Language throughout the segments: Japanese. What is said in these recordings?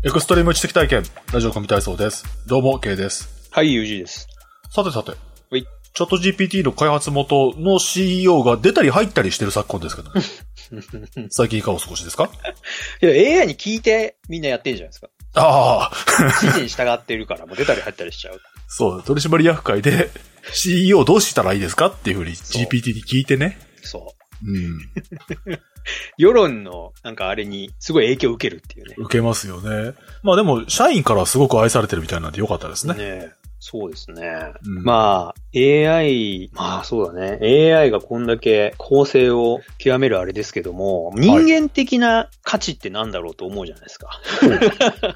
エクストリーム知的体験、ラジオ神体操です。どうも、K です。 はい、UG です。 さて、チャット GPT の開発元の CEO が出たり入ったりしてる昨今ですけどね。最近いかがお過ごしですか？ いや、AI に聞いてみんなやってんじゃないですか。 ああ。 指示に従ってるから、もう出たり入ったりしちゃう。 そう、取締役会で CEO どうしたらいいですかっていうふうに GPT に聞いてね。 そう。 うん。 世論のなんかあれにすごい影響を受けるっていうね。 受けますよね。まあでも、社員からすごく愛されてるみたいなんでよかったですね。 ね、そうですね。 うん、 まあ、AI、まあそうだね。AI がこんだけ構成を極めるあれですけども、人間的な価値ってなんだろうと思うじゃないですか。はい、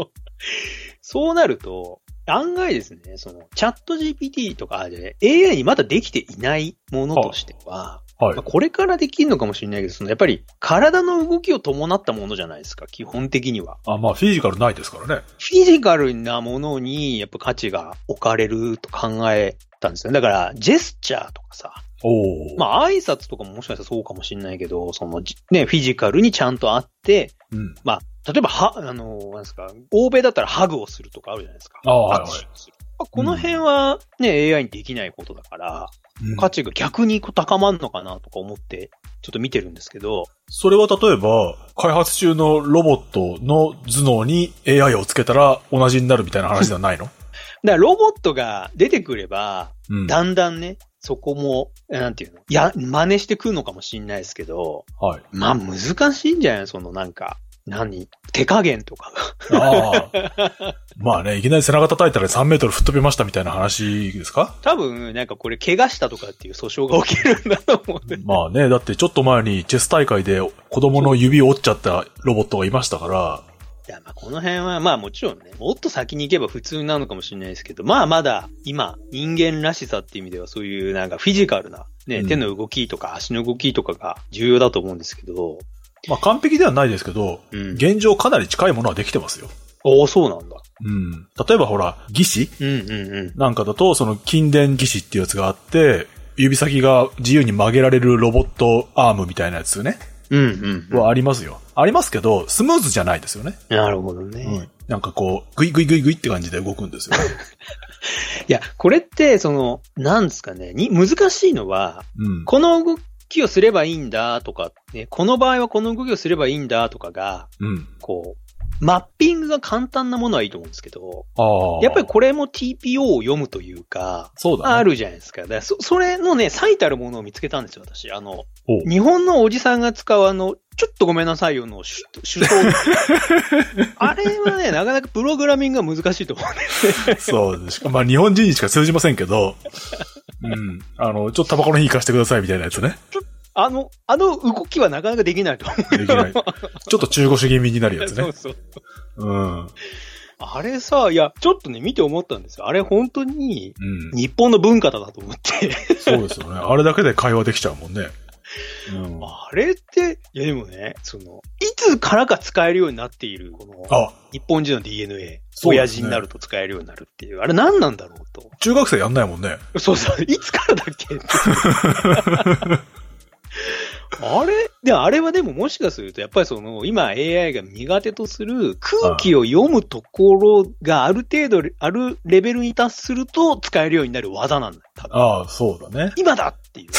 そうなると、案外ですね、その、チャット GPT とかで AI にまだできていないものとしては、はい、これからできるのかもしれないけど、そのやっぱり体の動きを伴ったものじゃないですか、基本的には。 まあフィジカルないですからね。 フィジカルなものにやっぱ価値が置かれると考えたんですよね。だからジェスチャーとかさ、まあ挨拶とかももしかしたらそうかもしれないけど、そのね、フィジカルにちゃんとあって、うん、まあ例えばなんですか、欧米だったらハグをするとかあるじゃないですか。 はいはい。 この辺はね、AI にできないことだから、価値が逆に高まるのかなとか思って、ちょっと見てるんですけど。 それは例えば、開発中のロボットの頭脳に AI をつけたら同じになるみたいな話ではないの？ だからロボットが出てくれば、だんだんね、そこも、なんていうの？真似してくるのかもしれないですけど、はい。まあ難しいんじゃない？そのなんか。手加減とかが。 まあね、いきなり背中叩いたら3メートル吹っ飛びましたみたいな話ですか？ 多分、なんかこれ怪我したとかっていう訴訟が起きるんだと思うんで。 まあね、だってちょっと前にチェス大会で子供の指を折っちゃったロボットがいましたから。 いや、まあこの辺はまあもちろんね、もっと先に行けば普通なのかもしれないですけど、まあまだ今、人間らしさっていう意味ではそういうなんかフィジカルなね、手の動きとか足の動きとかが重要だと思うんですけど、 まあ完璧ではないですけど、現状かなり近いものはできてますよ。 そうなんだ。 うん。例えばほら、義手なんかだと、その筋電義手っていうやつがあって、指先が自由に曲げられるロボットアームみたいなやつね。はありますよ。ありますけど、スムーズじゃないですよね。 なるほどね。 なんかこう、グイグイグイグイって感じで動くんですよ。 いや、これって、なんですかね、難しいのは、この動きをすればいいんだとか、ね、この場合はこの動きをすればいいんだとかが、こう、マッピングが簡単なものはいいと思うんですけど、やっぱりこれも TPO を読むというか、 そうだね、 あるじゃないですか。だからそれのね、最たるものを見つけたんですよ、私。日本のおじさんが使うちょっとごめんなさいよの手刀。あれはね、なかなかプログラミングが難しいと思うんですね。 そうです。まあ日本人にしか通じませんけど、ちょっとタバコの火貸してくださいみたいなやつね。 動きはなかなかできないと思う。 できない。ちょっと中腰気味になるやつね。 そう。あれさ、いや、ちょっとね、見て思ったんですよ。あれ本当に、日本の文化だと思って。 そうですよね。あれだけで会話できちゃうもんね。 あれって、いやでもね、いつからか使えるようになっている、日本人の DNA。親父になると使えるようになるっていう。あれ何なんだろうと。 中学生やんないもんね。 そう。いつからだっけってあれはでももしかすると、やっぱり今 AI が苦手とする空気を読むところがある程度、あるレベルに達すると使えるようになる技なんだ。 そうだね。 今だっていう。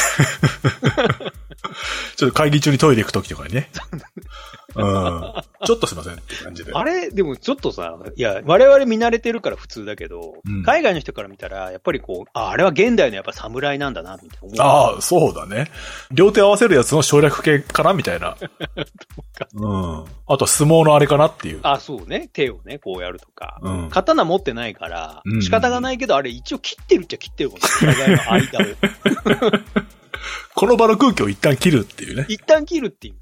ちょっと会議中にトイレ行くときとかにね。ちょっとすいませんって感じで。 あれ、でもちょっとさ、いや、我々見慣れてるから普通だけど、海外の人から見たら、やっぱりあれは現代のやっぱ侍なんだな、みたいな。そうだね。両手合わせるやつの省略系かなみたいな。あと相撲のあれかなっていう。 そうね。手をね、こうやるとか。刀持ってないから、仕方がないけど、あれ一応切ってるっちゃ切ってるもんね。お互いの間を。 この場の空気を一旦切るっていうね。 一旦切るっていう。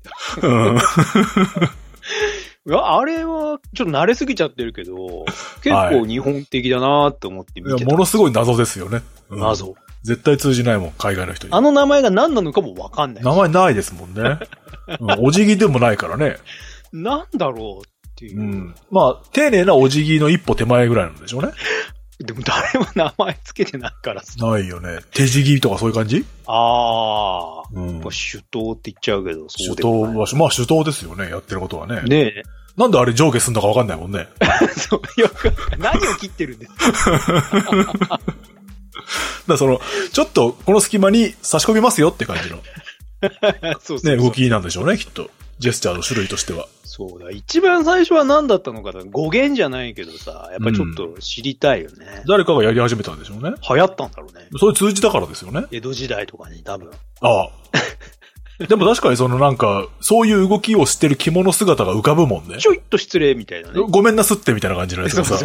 あれは、ちょっと慣れすぎちゃってるけど、結構日本的だなと思って見てた。 ものすごい謎ですよね。 謎。 絶対通じないもん、海外の人に。 名前が何なのかもわかんない。 名前ないですもんね。お辞儀でもないからね。 なんだろうっていう。 まあ、丁寧なお辞儀の一歩手前ぐらいなんでしょうね。 でも誰も名前つけてないからさ。 ないよね。手辞儀とかそういう感じ？ 手刀って言っちゃうけど、 そうでもない。手刀は、まあ手刀ですよね、やってることはね。 ねえ。 なんであれ上下すんのかわかんないもんね。 そう、よく、何を切ってるんですかだその、ちょっとこの隙間に差し込みますよって感じの。 そうそう。 ね、動きなんでしょうね、きっと。ジェスチャーの種類としては。 そうだ。一番最初は何だったのかな、語源じゃないけどさ、やっぱりちょっと知りたいよね。 誰かがやり始めたんでしょうね。 流行ったんだろうね。 それ通じたからですよね。 江戸時代とかに多分。 ああ。でも確かにそのなんか、そういう動きをしてる着物姿が浮かぶもんね。 ちょいっと失礼みたいなね。 ごめんなすってみたいな感じのやつがさ。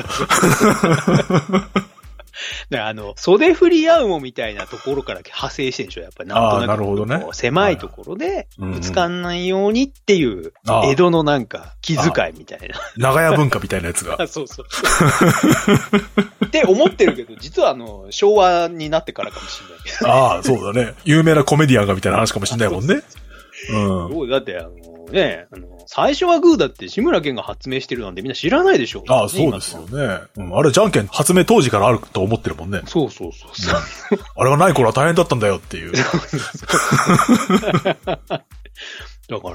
袖振り合うもみたいなところから派生してるでしょ、やっぱり。なんとなく。 なるほどね。 狭いところで、ぶつかんないようにっていう、江戸のなんか、気遣いみたいな。 長屋文化みたいなやつが。 そうそう。って思ってるけど、実は昭和になってからかもしれないけど。 ああ、そうだね。有名なコメディアンがみたいな話かもしれないもんね。 そうだって最初はグーだって志村けんが発明してるなんてみんな知らないでしょ。 ああ、そうですよね。あれ、じゃんけん発明当時からあると思ってるもんね。 そうそうそうそう、 あれがない頃は大変だったんだよっていう。 だから、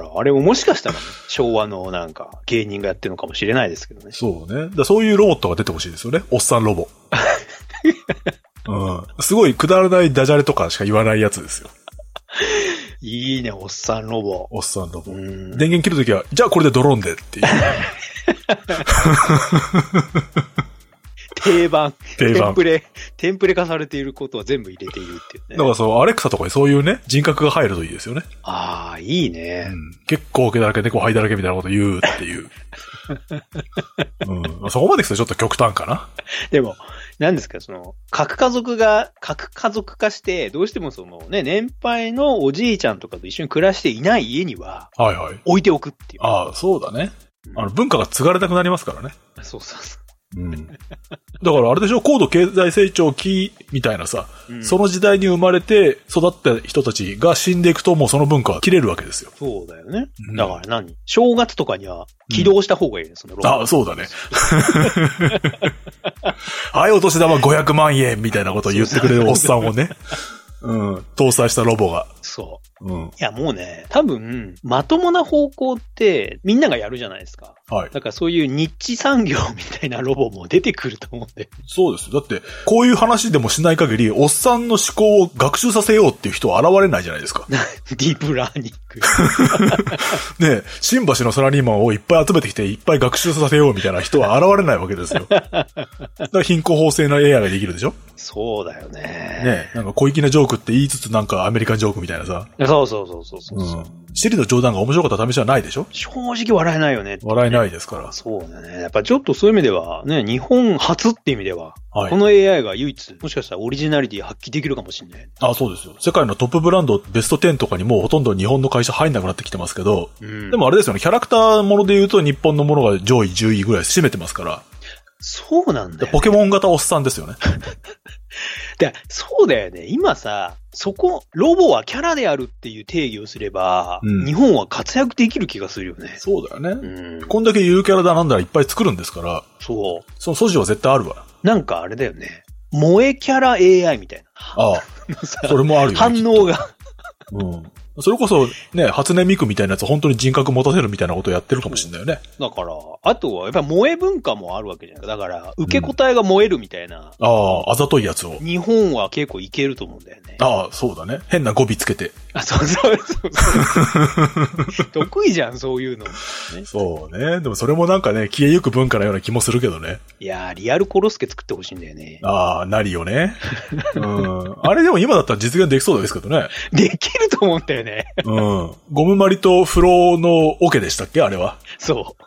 あれももしかしたらね、昭和のなんか芸人がやってるのかもしれないですけどね。 そうね。そういうロボットが出てほしいですよね。おっさんロボ。すごいくだらないダジャレとかしか言わないやつですよ。 いいね、おっさんロボ。 おっさんロボ。電源切るときは、じゃあこれでドローンでっていう。 定番。テンプレ化されていることは全部入れているっていうね。 だからそう、アレクサとかにそういうね、人格が入るといいですよね。 ああ、いいね。 結構毛だらけ、猫灰だらけみたいなこと言うっていう。そこまで来たらちょっと極端かな。 でも、何ですか、核家族化して、どうしても年配のおじいちゃんとかと一緒に暮らしていない家には、 はいはい。 置いておくっていう。 ああ、そうだね。文化が継がれたくなりますからね。 そうそうそう。 だからあれでしょ、高度経済成長期みたいなさ、その時代に生まれて育った人たちが死んでいくともうその文化は切れるわけですよ。 そうだよね。だから正月とかには起動した方がいいね、そのロボ。 あ、そうだね。はい、お年玉500万円みたいなことを言ってくれるおっさんをね。搭載したロボが。 そう。いや、もうね、多分、まともな方向ってみんながやるじゃないですか。はい。だからそういうニッチ産業みたいなロボも出てくると思うんで。 そうです。だって、こういう話でもしない限り、おっさんの思考を学習させようっていう人は現れないじゃないですか。 ディープラーニング。 ねえ、新橋のサラリーマンをいっぱい集めてきて、いっぱい学習させようみたいな人は現れないわけですよ。だから貧困法制な AI ができるでしょ？ そうだよね。 ねえ、なんか小粋なジョークって言いつつなんかアメリカンジョークみたいなさ。 そうそう。 シリの冗談が面白かった試しはないでしょ？ 正直笑えないよね。 笑えないですから。 そうだね。やっぱちょっとそういう意味では、ね、日本初って意味では、この AI が唯一、もしかしたらオリジナリティ発揮できるかもしれない。 あ、そうですよ。世界のトップブランドベスト10とかにもうほとんど日本の会社入んなくなってきてますけど、でもあれですよね、キャラクターもので言うと日本のものが上位10位ぐらい占めてますから。 そうなんだよ、ね。 ポケモン型おっさんですよね。 そうだよね。今さ、ロボはキャラであるっていう定義をすれば、日本は活躍できる気がするよね。 そうだよね。こんだけゆるキャラだなんだらいっぱい作るんですから、その素地は絶対あるわ。 なんかあれだよね。萌えキャラ AI みたいな。 ああ。それもあるよね。 反応が。 それこそね、初音ミクみたいなやつ本当に人格持たせるみたいなことをやってるかもしれないよね。 だから、あとはやっぱり萌え文化もあるわけじゃないか。だから、受け答えが萌えるみたいな。 ああ、あざといやつを。 日本は結構いけると思うんだよね。 ああ、そうだね。変な語尾つけて。 あ、そう。得意じゃん、そういうの、ね。 そうね。でもそれもなんかね、消えゆく文化のような気もするけどね。 いやー、リアルコロスケ作ってほしいんだよね。 ああ、なりよね。あれでも今だったら実現できそうですけどね。 できると思うんだよね。 ゴムまりと風呂の桶でしたっけあれは。 そう。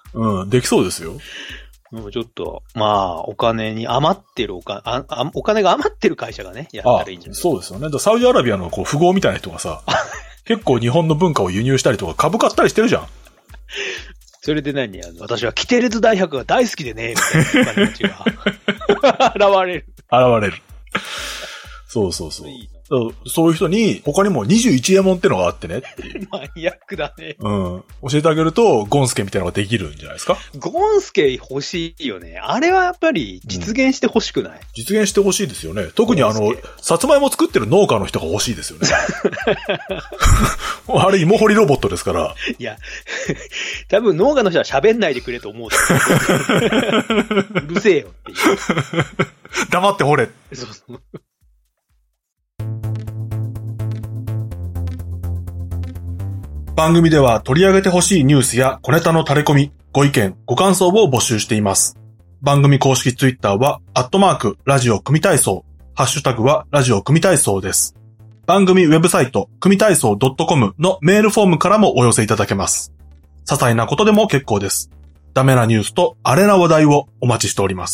できそうですよ。 ちょっと、お金に余ってるお金が余ってる会社がね、やったらいいんじゃない？ そうですよね。サウジアラビアの富豪みたいな人がさ、結構日本の文化を輸入したりとか株買ったりしてるじゃん。 それで私はキテレツ大博が大好きでね、みたいな感じが現れる。 そう。 そういう人に、他にも21エモンってのがあってねっていう。 マニアックだね。 うん。教えてあげると、ゴンスケみたいなのができるんじゃないですか。 ゴンスケ欲しいよね。あれはやっぱり実現して欲しくない、 実現して欲しいですよね。特にさつまいも作ってる農家の人が欲しいですよね。あれ芋掘りロボットですから。 いや、多分農家の人は喋んないでくれと思う。うるせえよっていう。 黙って掘れ。 そうそう。 番組では取り上げてほしいニュースや小ネタの垂れ込み、ご意見、ご感想を募集しています。番組公式ツイッターは、ラジオ組体操、ハッシュタグはラジオ組体操です。番組ウェブサイト、組体操 .com のメールフォームからもお寄せいただけます。些細なことでも結構です。ダメなニュースとアレな話題をお待ちしております。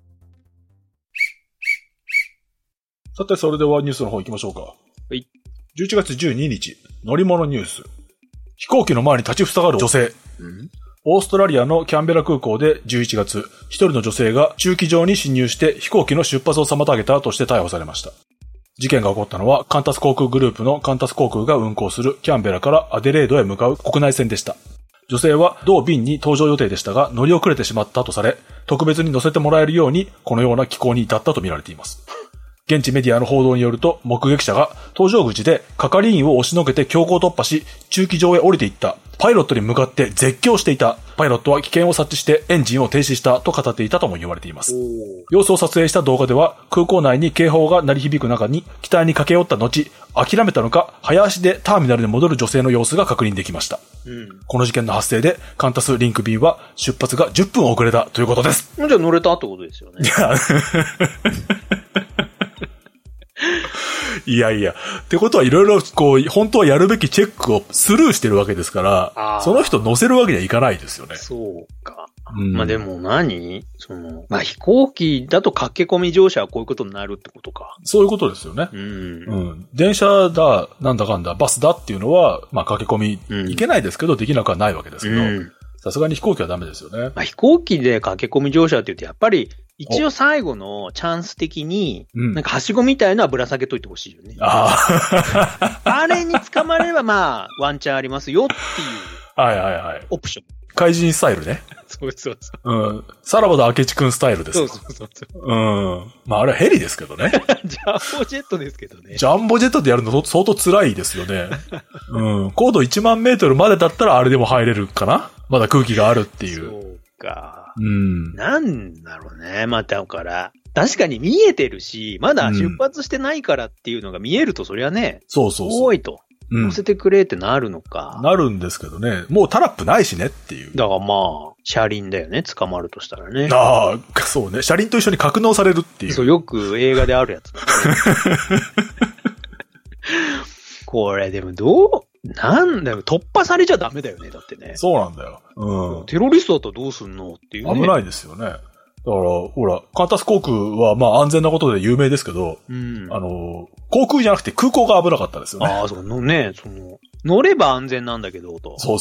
さて、それではニュースの方行きましょうか。 はい。 11月12日、乗り物ニュース。飛行機の前に立ちふさがる女性。オーストラリアのキャンベラ空港で11月、一人の女性が駐機場に侵入して飛行機の出発を妨げたとして逮捕されました。事件が起こったのはカンタス航空グループのカンタス航空が運航するキャンベラからアデレードへ向かう国内線でした。女性は同便に搭乗予定でしたが乗り遅れてしまったとされ、特別に乗せてもらえるようにこのような機構に至ったとみられています。現地メディアの報道によると、目撃者が搭乗口で係員を押しのけて強行突破し、駐機場へ降りていった。パイロットに向かって絶叫していた。パイロットは危険を察知してエンジンを停止したと語っていたとも言われています。様子を撮影した動画では、空港内に警報が鳴り響く中に機体に駆け寄った後、諦めたのか、早足でターミナルに戻る女性の様子が確認できました。この事件の発生で、カンタスリンク便は出発が10分遅れたということです。 じゃあ乗れたってことですよね。 いやいや。ってことはいろいろ本当はやるべきチェックをスルーしてるわけですから、その人乗せるわけにはいかないですよね。 そうか。まあでも飛行機だと駆け込み乗車はこういうことになるってことか。 そういうことですよね。電車だ、なんだかんだ、バスだっていうのは、駆け込み、いけないですけど、できなくはないわけですけど、さすがに飛行機はダメですよね。 飛行機で駆け込み乗車って言うと、やっぱり、一応最後のチャンス的に、なんかはしごみたいなのはぶら下げといてほしいよね。あれに捕まればワンチャンありますよっていう。オプション。 怪人スタイルね。 そう。 さらばの明智くんスタイルです。 そう。 あれはヘリですけどね。 ジャンボジェットですけどね。 ジャンボジェットでやるの相当辛いですよね。高度1万メートルまでだったらあれでも入れるかな？まだ空気があるっていう。 そうか。なんだろうね。だから、確かに見えてるし、まだ出発してないからっていうのが見えると、そりゃね。 そう。 多いと。乗せてくれってなるのか。 なるんですけどね。もうタラップないしねっていう。 だから車輪だよね。捕まるとしたらね。 そうね。車輪と一緒に格納されるっていう。 そう、よく映画であるやつだね。これでもなんだよ、突破されちゃダメだよね、だってね。 そうなんだよ。 テロリストだったらどうすんのっていうね。 危ないですよね。だから、ほら、カンタス航空は安全なことで有名ですけど、航空じゃなくて空港が危なかったですよね。乗れば安全なんだけど、と。そう。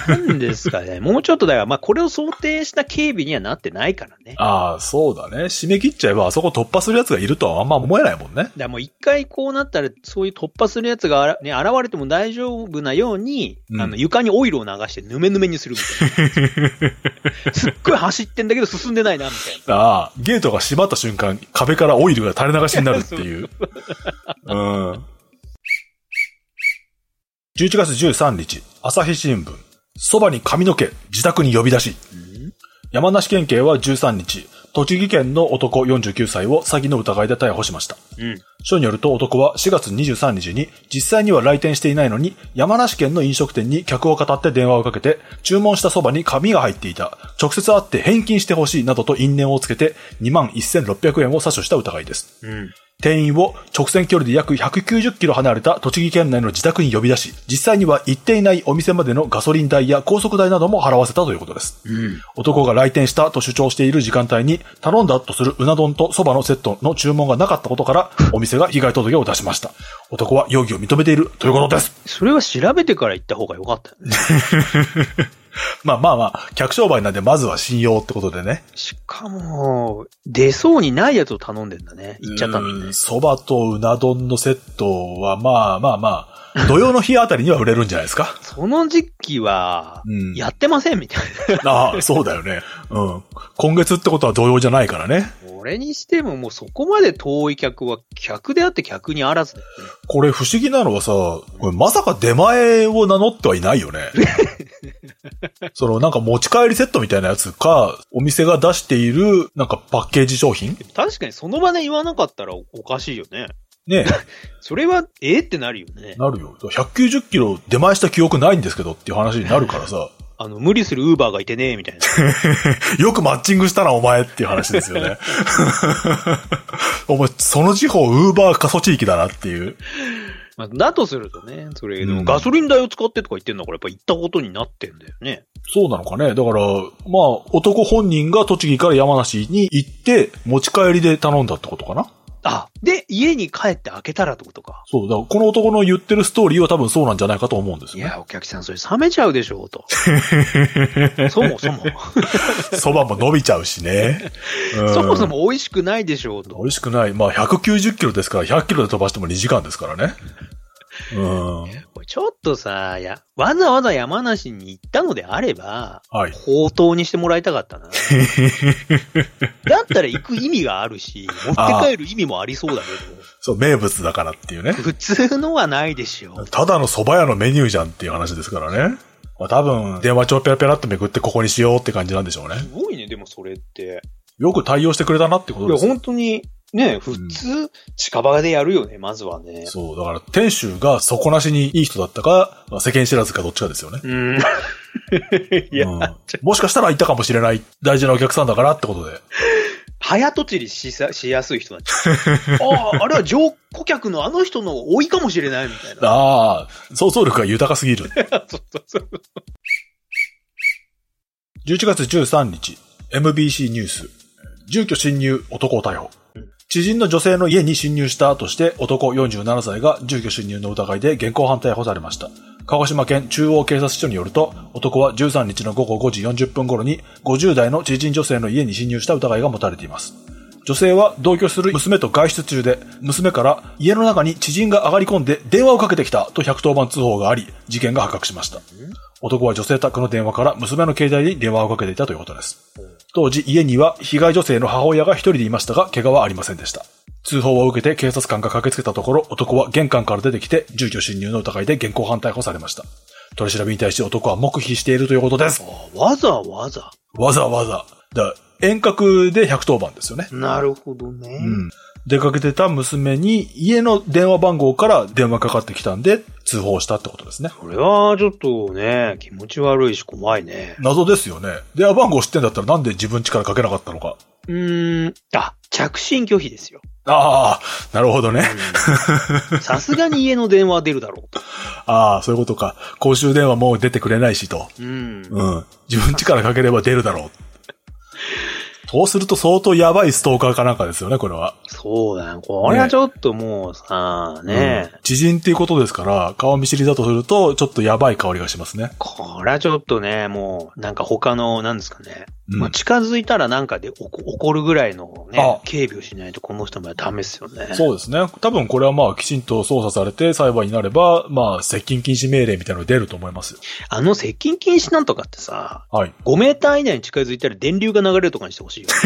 なんですかね。もうちょっとだから、これを想定した警備にはなってないからね。 そうだね。締め切っちゃえば、あそこ突破する奴がいるとはあんま思えないもんね。だからもう一回こうなったら、そういう突破する奴が現れても大丈夫なように、床にオイルを流してヌメヌメにするみたいな。すっごい走ってんだけど進んでないな、みたいな。 ゲートが閉まった瞬間、壁からオイルが垂れ流しになるっていう。11月13日、朝日新聞。そばに髪の毛、自宅に呼び出し。山梨県警は13日、栃木県の男49歳を詐欺の疑いで逮捕しました。署によると男は4月23日に実際には来店していないのに山梨県の飲食店に客を語って電話をかけて注文したそばに紙が入っていた。直接会って返金してほしいなどと因縁をつけて21,600円を詐取した疑いです。店員を直線距離で約190キロ離れた栃木県内の自宅に呼び出し、実際には行っていないお店までのガソリン代や高速代なども払わせたということです。男が来店したと主張している時間帯に頼んだとするうな丼とそばのセットの注文がなかったことからお店が被害届を出しました。男は容疑を認めているということです。 それは調べてから行った方がよかったよね。 まあ、客商売なんでまずは信用ってことでね。 しかも、出そうにないやつを頼んでんだね。言っちゃったんだね。 蕎麦とうな丼のセットはまあ、土曜の日あたりには売れるんじゃないですか。 その時期は、やってませんみたいな。 ああ、そうだよね。今月ってことは土曜じゃないからね。 これにしてももうそこまで遠い客は客であって客にあらずだよね。 これ不思議なのはさ、これまさか出前を名乗ってはいないよね。なんか持ち帰りセットみたいなやつか、お店が出しているなんかパッケージ商品？ 確かにその場で言わなかったらおかしいよね。 ねえ。それは、ってなるよね。 なるよ。190キロ出前した記憶ないんですけどっていう話になるからさ。 無理するウーバーがいてねみたいな。 よくマッチングしたな、お前っていう話ですよね。お前、その地方、ウーバー過疎地域だなっていう。 だとするとね、それ、でもガソリン代を使ってとか言ってんだからやっぱ行ったことになってんだよね。 そうなのかね。だから、男本人が栃木から山梨に行って、持ち帰りで頼んだってことかな。 で、家に帰って開けたらってことか。 そう、だからこの男の言ってるストーリーは多分そうなんじゃないかと思うんですよね。 いや、お客さんそれ冷めちゃうでしょうと。そもそも。 蕎麦も伸びちゃうしね。 そもそも美味しくないでしょうと。 美味しくない。190キロですから100キロで飛ばしても2時間ですからね。 ちょっとさ、わざわざ山梨に行ったのであれば、 はい。 宝刀にしてもらいたかったな。だったら行く意味があるし、持って帰る意味もありそうだけど。 そう、名物だからっていうね。 普通のはないでしょ。 ただの蕎麦屋のメニューじゃんっていう話ですからね。多分、電話帳ペラペラってめくってここにしようって感じなんでしょうね。 すごいね、でもそれって。 よく対応してくれたなってことです。 いや、本当に。ね、普通、近場でやるよね、まずはね。 そう、だから、店主が底なしにいい人だったか、世間知らずかどっちかですよね。 いや、 もしかしたらいたかもしれない大事なお客さんだからってことで。 早とちりしやすい人だっちゃう。あれは上顧客のあの人の多いかもしれないみたいな。想像力が豊かすぎる。 そう。 11月13日、MBC ニュース。住居侵入、男を逮捕。知人の女性の家に侵入したとして男47歳が住居侵入の疑いで現行犯逮捕されました。鹿児島県中央警察署によると、男は13日の午後5時40分頃に50代の知人女性の家に侵入した疑いが持たれています。女性は同居する娘と外出中で、娘から家の中に知人が上がり込んで電話をかけてきたと110番通報があり、事件が発覚しました。男は女性宅の電話から娘の携帯に電話をかけていたということです。当時家には被害女性の母親が一人でいましたが、怪我はありませんでした。通報を受けて警察官が駆けつけたところ、男は玄関から出てきて住居侵入の疑いで現行犯逮捕されました。取り調べに対して男は黙秘しているということです。 わざわざ遠隔で110番ですよね。 なるほどね。 出かけてた娘に家の電話番号から電話かかってきたんで通報したってことですね。 これはちょっとね、気持ち悪いし怖いね。 謎ですよね。電話番号知ってんだったらなんで自分家からかけなかったのか。 着信拒否ですよ。 なるほどね。 さすがに家の電話出るだろうと。 そういうことか。公衆電話もう出てくれないしと。自分家からかければ出るだろう。そうすると相当やばいストーカーかなんかですよね、これは。 そうだね。これはちょっともうさ、 知人っていうことですから、顔見知りだとすると、ちょっとやばい香りがしますね。 これはちょっとね、もう、なんか他の、なんですかね。近づいたらなんかで怒るぐらいのね、警備をしないとこの人もダメですよね。 そうですね。多分これはきちんと捜査されて裁判になれば、接近禁止命令みたいなのが出ると思いますよ。 接近禁止なんとかってさ、 はい。 5メーター以内に近づいたら電流が流れるとかにしてほしいよ。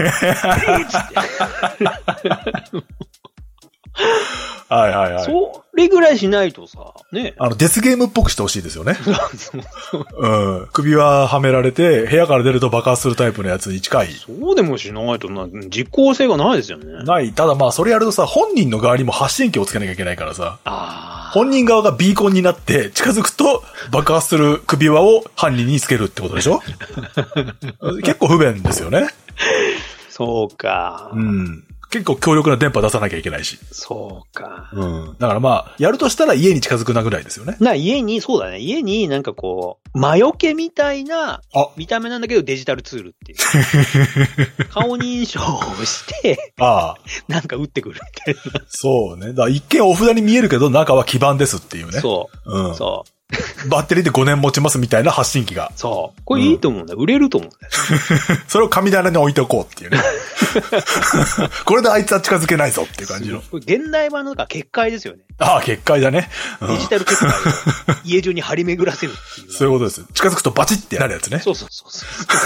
はい。 それぐらいしないとさ、ね。 デスゲームっぽくしてほしいですよね。首輪はめられて、部屋から出ると爆発するタイプのやつに近い。 そうでもしないと実効性がないですよね。 ない。ただそれやるとさ、本人の側にも発信機をつけなきゃいけないからさ。本人側がビーコンになって近づくと爆発する首輪を犯人につけるってことでしょ。結構不便ですよね。 そうか。 結構強力な電波出さなきゃいけないし。 そうか。 だからやるとしたら家に近づくなぐらいですよね。 家になんかこう、魔除けみたいな見た目なんだけどデジタルツールっていう。顔認証をして、なんか打ってくるみたいな。 そうね。だから一見お札に見えるけど中は基板ですっていうね。 そう。 バッテリーで5年持ちますみたいな発信機が。 そう。これいいと思うんだよ。売れると思うんだよ。 それを神棚に置いておこうっていうね。これであいつは近づけないぞっていう感じの。 これ現代版の結界ですよね。 ああ、結界だね。 デジタル結界を家中に張り巡らせるっていう。 そういうことです。近づくとバチってなるやつね。 そうそうそう。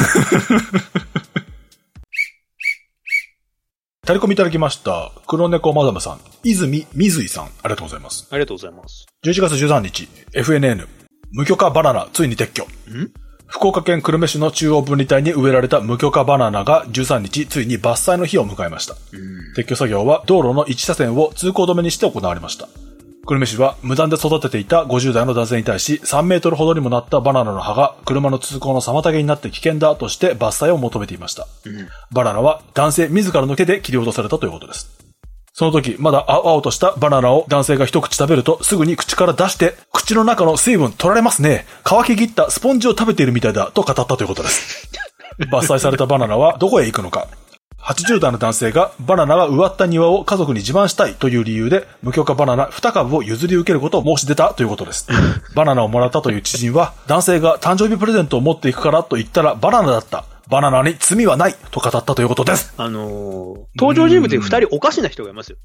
タレコミいただきました。黒猫マダムさん、泉水井さん、ありがとうございます。 ありがとうございます。 11月13日、FNN、無許可バナナ、ついに撤去。福岡県久留米市の中央分離帯に植えられた無許可バナナが13日、ついに伐採の日を迎えました。撤去作業は道路の1車線を通行止めにして行われました。久留米市は無断で育てていた50代の男性に対し3メートルほどにもなったバナナの葉が車の通行の妨げになって危険だとして伐採を求めていました。バナナは男性自らの手で切り落とされたということです。その時、まだ青々としたバナナを男性が一口食べるとすぐに口から出して、口の中の水分取られますね。乾ききったスポンジを食べているみたいだと語ったということです。伐採されたバナナはどこへ行くのか。80代の男性がバナナが植わった庭を家族に自慢したいという理由で無許可バナナ2株を譲り受けることを申し出たということです。バナナをもらったという知人は男性が誕生日プレゼントを持っていくからと言ったらバナナだった。バナナに罪はないと語ったということです。 登場人物で2人おかしな人がいますよ。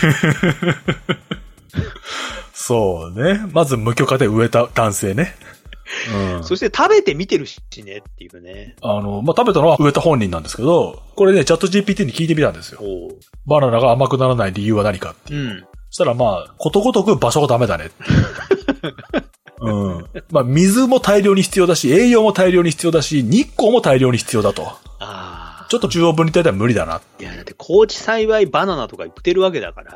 そうね。まず無許可で植えた男性ね。 そして食べてみてるしねっていうね。 食べたのは植えた本人なんですけど、これね、チャット GPT に聞いてみたんですよ。バナナが甘くならない理由は何かっていう。そしたらことごとく場所がダメだねって水も大量に必要だし、栄養も大量に必要だし、日光も大量に必要だと。ちょっと中央分離帯では無理だな。 いや、だって高地栽培バナナとか言ってるわけだから。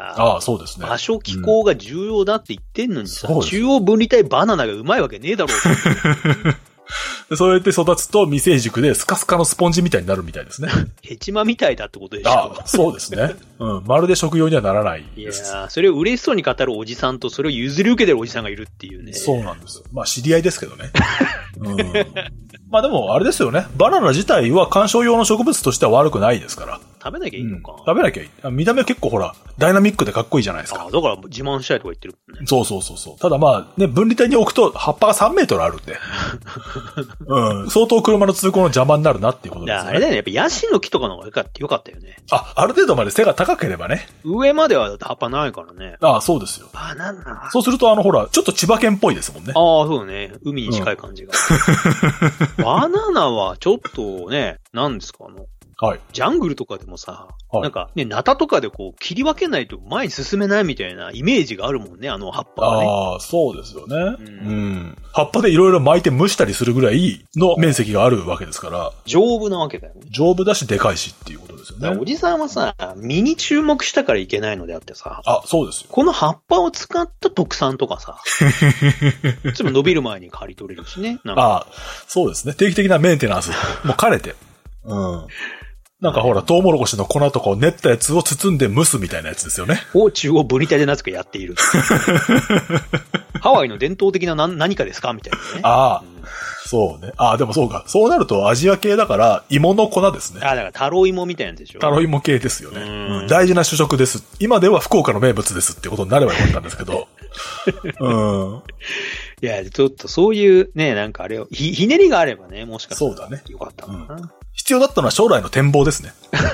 そうですね。 場所気候が重要だって言ってんのにさ、中央分離帯バナナがうまいわけねえだろう。そうやって育つと未成熟でスカスカのスポンジみたいになるみたいですね。 ヘチマみたいだってことでしょ。 そうですね。まるで食用にはならないです。 いやそれを嬉しそうに語るおじさんとそれを譲り受けてるおじさんがいるっていうね。 そうなんですよ。知り合いですけどね。でも、あれですよね。バナナ自体は観賞用の植物としては悪くないですから。 食べなきゃいいのか。 食べなきゃいい。見た目は結構ダイナミックでかっこいいじゃないですか。 だから自慢したいとか言ってるもんね。 そう。ただ分離帯に置くと葉っぱが3メートルあるんで。相当車の通行の邪魔になるなっていうことですね。 あれだよね。やっぱヤシの木とかの方がよかったよね。 ある程度まで背が高ければね。 上までは葉っぱないからね。 そうですよ。 バナナ。 そうするとちょっと千葉県っぽいですもんね。 そうね。海に近い感じが。バナナはちょっとね、何ですかジャングルとかでもさ、なんかね、ナタとかで切り分けないと前に進めないみたいなイメージがあるもんね、葉っぱはね。 そうですよね。葉っぱでいろいろ巻いて蒸したりするぐらいの面積があるわけですから。 丈夫なわけだよね。 丈夫だしでかいしっていうことですよね。 おじさんはさ、実に注目したからいけないのであってさ。 そうですよ。 この葉っぱを使った特産とかさ。いつも伸びる前に刈り取れるしね。 そうですね。定期的なメンテナンスも兼ねて。なんかトウモロコシの粉とかを練ったやつを包んで蒸すみたいなやつですよね。 中央分離帯でなぜかやっている。ハワイの伝統的な何かですかみたいなね。 そうね。でもそうか。そうなるとアジア系だから芋の粉ですね。 だからタロイモみたいなやつでしょ。 タロイモ系ですよね。大事な主食です。今では福岡の名物ですってことになればよかったんですけど。 いや、ちょっとそういうね、なんかあれを、ひねりがあればね、もしかしたら。 そうだね。 よかったのかな。 必要だったのは将来の展望ですね。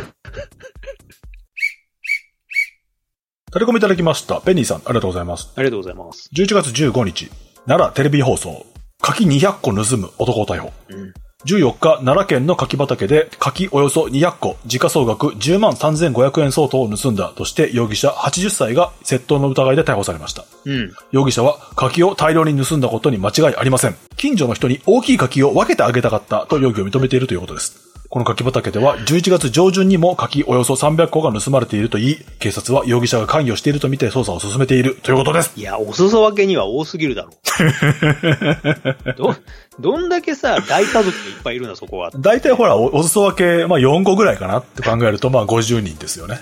タレコミいただきました。ペニーさん、ありがとうございます。 ありがとうございます。 11月15日、奈良テレビ放送、柿200個盗む男を逮捕。14日、奈良県の柿畑で柿およそ200個、時価総額10万3500円相当を盗んだとして容疑者80歳が窃盗の疑いで逮捕されました。容疑者は柿を大量に盗んだことに間違いありません。近所の人に大きい柿を分けてあげたかったと容疑を認めているということです。この柿畑では11月上旬にも柿およそ300個が盗まれているといい、警察は容疑者が関与しているとみて捜査を進めているということです。 いや、お裾分けには多すぎるだろう。どんだけさ、大家族がいっぱいいるんだ、そこは。 大体お裾分け、4個ぐらいかなって考えると、50人ですよね。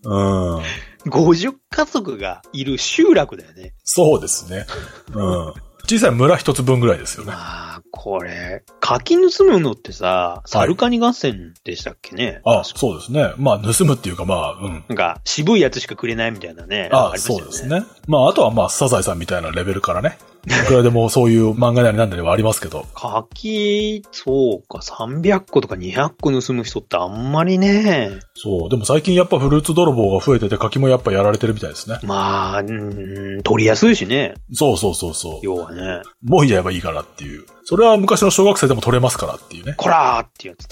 50家族がいる集落だよね。 そうですね。小さい村一つ分ぐらいですよね。 これ、 書き盗むのってさ、サルカニ合戦でしたっけね。 あ、そうですね。まあ、盗むっていうかまあ、 なんか、渋いやつしかくれないみたいなね。 あ、そうですね。まあ、あとはまあ、サザエさんみたいなレベルからね。いくらでもそういう漫画なりなんなりはありますけど。 そうか、300個とか200個盗む人ってあんまりね。 そう。でも最近やっぱフルーツ泥棒が増えてて、柿もやっぱやられてるみたいですね。 まあ、取りやすいしね。 そう。 要はね。 もういやればいいからっていう。それは昔の小学生でも取れますからっていうね。 こらーってやつ、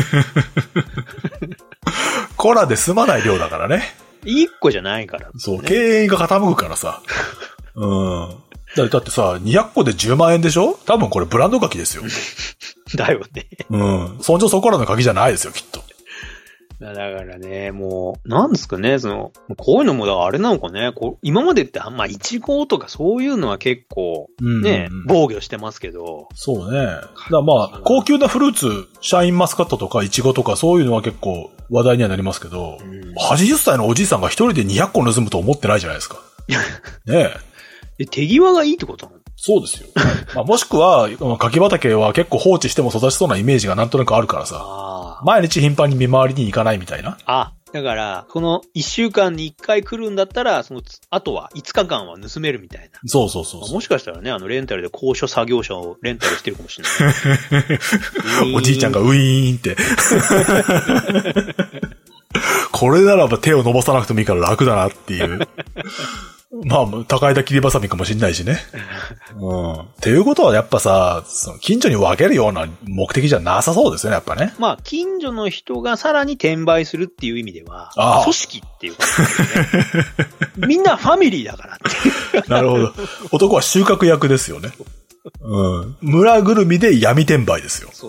こらで済まない量だからね。 1個じゃないから、ね。 そう。経営が傾くからさ。だってさ、200個で10万円でしょ？多分これブランド柿ですよ。 だよね。 そんじょそこらの柿じゃないですよ、きっと。 だからね、もう、なんですかね、こういうのも、だからあれなのかね、今までってイチゴとかそういうのは結構、ね、防御してますけど。 そうね。だからまあ、高級なフルーツ、シャインマスカットとかイチゴとかそういうのは結構話題にはなりますけど、80歳のおじいさんが一人で200個盗むと思ってないじゃないですか。ねえ。手際がいいってことなの？ そうですよ。まあ、もしくは、柿畑は結構放置しても育ちそうなイメージがなんとなくあるからさ。毎日頻繁に見回りに行かないみたいな。 だから、この1週間に1回来るんだったら、あとは5日間は盗めるみたいな。 そう。 もしかしたらね、レンタルで高所作業車をレンタルしてるかもしれない。 おじいちゃんがウィーンって。これならば手を伸ばさなくてもいいから楽だなっていう。まあ、高枝切りばさみかもしんないしね。っていうことはやっぱさ、近所に分けるような目的じゃなさそうですよね、やっぱね。 まあ、近所の人がさらに転売するっていう意味では、組織っていう感じですね。みんなファミリーだからっていう。なるほど。男は収穫役ですよね。村ぐるみで闇転売ですよ。 そう。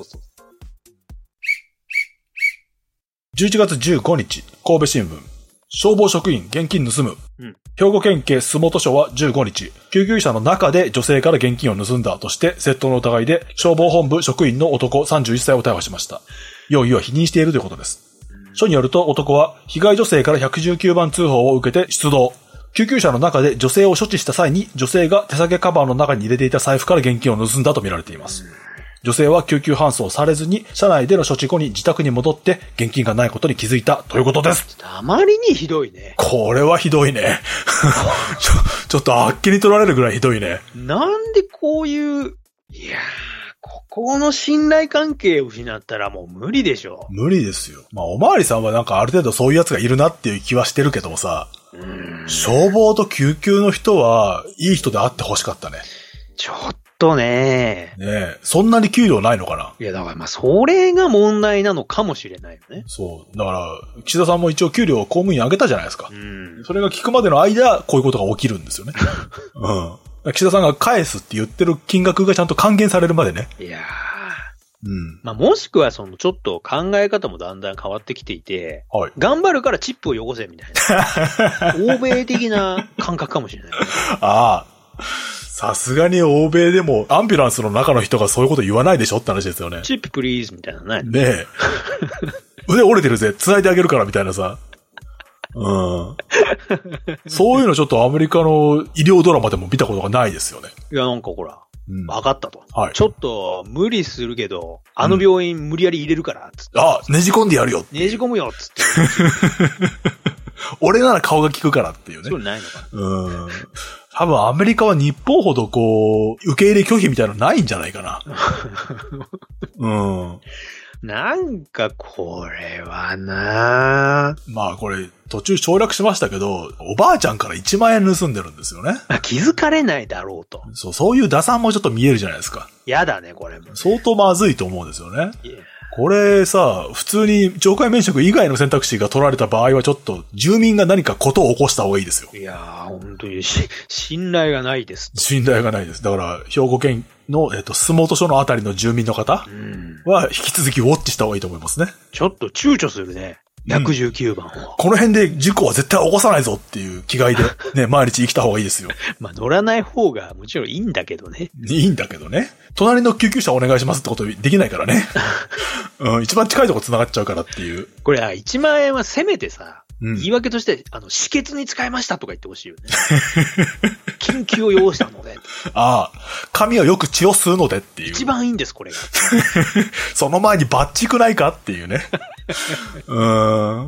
11月15日、神戸新聞。消防職員現金盗む。兵庫県警洲本署は15日、救急車の中で女性から現金を盗んだとして窃盗の疑いで消防本部職員の男31歳を逮捕しました。容疑は否認しているということです。署によると男は被害女性から119番通報を受けて出動。救急車の中で女性を処置した際に女性が手提げカバンの中に入れていた財布から現金を盗んだとみられています。女性は救急搬送されずに車内での処置後に自宅に戻って現金がないことに気づいたということです。 あまりにひどいね。 これはひどいね。ちょっとあっけに取られるぐらいひどいね。 なんでこういう、ここの信頼関係を失ったらもう無理でしょ。 無理ですよ。まあおまわりさんはなんかある程度そういうやつがいるなっていう気はしてるけどもさ、消防と救急の人はいい人であってほしかったね。 ちょっとねえ、そんなに給料ないのかな？ いや、だからそれが問題なのかもしれないよね。 そう。だから、岸田さんも一応給料を公務員上げたじゃないですか。それが聞くまでの間、こういうことが起きるんですよね。岸田さんが返すって言ってる金額がちゃんと還元されるまでね。 いやー。もしくはちょっと考え方もだんだん変わってきていて、頑張るからチップを汚せみたいな。欧米的な感覚かもしれない、ね。 さすがに欧米でもアンビュランスの中の人がそういうこと言わないでしょって話ですよね。 チッププリーズみたいなね。 ねえ。腕折れてるぜ、繋いであげるからみたいなさ。そういうのちょっとアメリカの医療ドラマでも見たことがないですよね。 いや、なんかほら、分かったと。ちょっと無理するけど、あの病院無理やり入れるから、つって。 ねじ込んでやるよ。 ねじ込むよ、つって。 俺なら顔が効くからっていうね。 そうないのかな。 多分アメリカは日本ほど受け入れ拒否みたいなのないんじゃないかな。 なんかこれはなぁ。 まあこれ途中省略しましたけど、おばあちゃんから1万円盗んでるんですよね。 気づかれないだろうと。 そういう打算もちょっと見えるじゃないですか。 やだね、これも。 相当まずいと思うんですよね。これさ、普通に懲戒免職以外の選択肢が取られた場合はちょっと住民が何かことを起こした方がいいですよ。 いやー、本当に信頼がないです。 信頼がないです。だから、兵庫県の、洲本署のあたりの住民の方は引き続きウォッチした方がいいと思いますね。 ちょっと躊躇するね。119番を。 この辺で事故は絶対起こさないぞっていう気概でね、毎日生きた方がいいですよ。 乗らない方がもちろんいいんだけどね。 いいんだけどね。隣の救急車お願いしますってことできないからね。一番近いとこ繋がっちゃうからっていう。 これ1万円はせめてさ、言い訳として、止血に使いましたとか言ってほしいよね。緊急を要したので。 ああ、髪はよく血を吸うのでっていう。 一番いいんです、これが。 その前にバッチくないかっていうね。11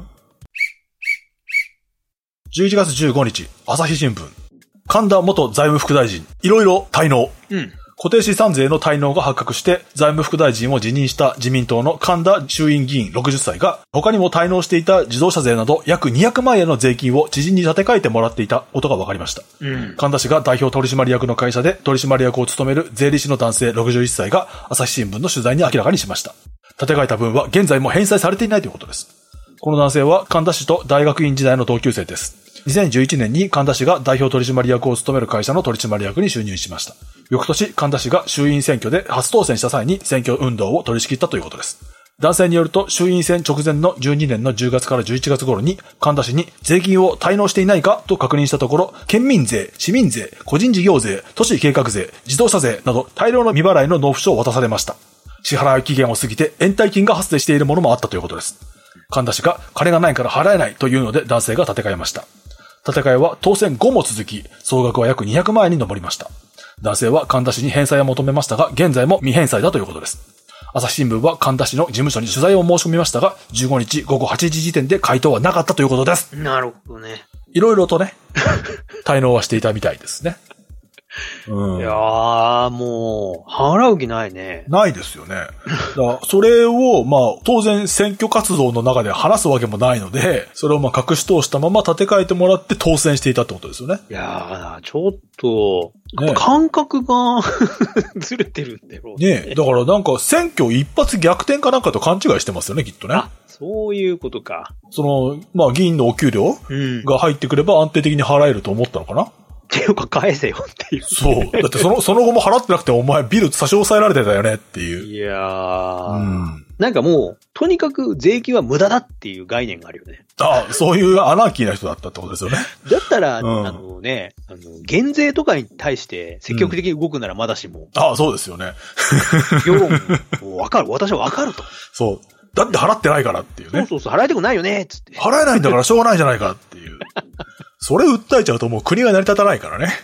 月15日、朝日新聞。神田元財務副大臣、いろいろ滞納。固定資産税の滞納が発覚して財務副大臣を辞任した自民党の神田衆院議員60歳が他にも滞納していた自動車税など約200万円の税金を知人に立て替えてもらっていたことが分かりました。神田氏が代表取締役の会社で取締役を務める税理士の男性61歳が朝日新聞の取材に明らかにしました。立て替えた分は現在も返済されていないということです。この男性は神田氏と大学院時代の同級生です。2011年に神田氏が代表取締役を務める会社の取締役に就任しました。翌年、神田氏が衆院選挙で初当選した際に選挙運動を取り仕切ったということです。男性によると、衆院選直前の12年の10月から11月頃に、神田氏に税金を滞納していないかと確認したところ、県民税、市民税、個人事業税、都市計画税、自動車税など大量の未払いの納付書を渡されました。支払い期限を過ぎて延滞金が発生しているものもあったということです。神田氏が金がないから払えないというので男性が立て替えました。立て替えは当選後も続き、総額は約200万円に上りました。男性は神田氏に返済を求めましたが、現在も未返済だということです。朝日新聞は神田氏の事務所に取材を申し込みましたが、15日午後8時時点で回答はなかったということです。 なるほどね。 いろいろとね、滞納はしていたみたいですね。 いやー、もう、払う気ないね。 ないですよね。だからそれを、当然選挙活動の中で話すわけもないので、それを隠し通したまま立て替えてもらって当選していたってことですよね。 いやー、ちょっと、感覚がずれてるんだろうね。 ね、だから選挙一発逆転かなんかと勘違いしてますよね、きっとね。 あ、そういうことか。 議員のお給料が入ってくれば安定的に払えると思ったのかな。 っていうか返せよっていう。 そう。だってその後も払ってなくてお前ビル差し押さえられてたよねっていう。 いやー。もう、とにかく税金は無駄だっていう概念があるよね。 ああ、そういうアナーキーな人だったってことですよね。だったら、減税とかに対して積極的に動くならまだしも。 ああ、そうですよね。 世論、わかる。私はわかると。 そう。だって払ってないからっていうね。 そう、払いたくないよね、つって。 払えないんだからしょうがないじゃないかっていう。それ訴えちゃうともう国が成り立たないからね。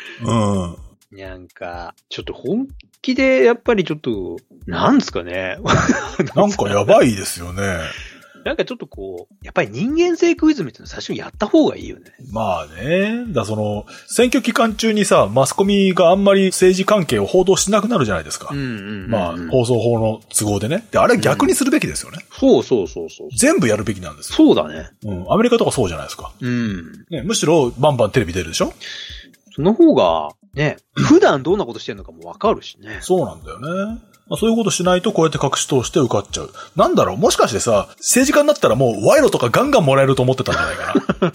ちょっと本気で、やっぱりちょっと、なんですかね。 やばいですよね。 ちょっとやっぱり人間性クイズみたいなの最初にやった方がいいよね。 選挙期間中にさ、マスコミがあんまり政治関係を報道しなくなるじゃないですか。放送法の都合でね。で、あれ逆にするべきですよね。 そう。 全部やるべきなんですよ。 そうだね。 アメリカとかそうじゃないですか。ね、むしろバンバンテレビ出るでしょ？ その方が、ね、普段どんなことしてるのかもわかるしね。 そうなんだよね。そういうことしないとこうやって隠し通して受かっちゃう。もしかしてさ、政治家になったらもう賄賂とかガンガンもらえると思ってたんじゃない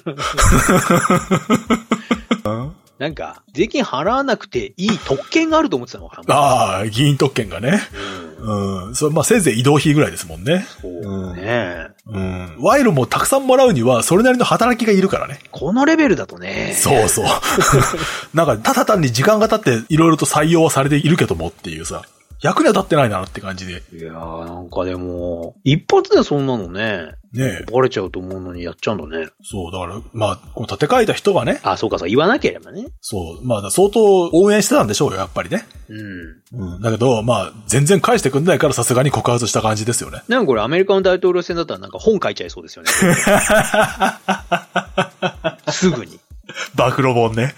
かな。 税金払わなくていい特権があると思ってたのかな。 ああ、議員特権がね。せいぜい移動費ぐらいですもんね。 そうね。 賄賂もたくさんもらうには、それなりの働きがいるからね。 このレベルだとね。 そう。ただ単に時間が経っていろいろと採用はされているけどもっていうさ。役には立ってないなって感じで。 いやー、でも、一発でそんなのね。バレちゃうと思うのにやっちゃうんだね。 そう、だから、この立て替えた人がね。 あ、そうか、言わなければね。 そう、相当応援してたんでしょうよ、やっぱりね。だけど、全然返してくんないからさすがに告発した感じですよね。 これアメリカの大統領選だったら本書いちゃいそうですよね。すぐに。 暴露本ね。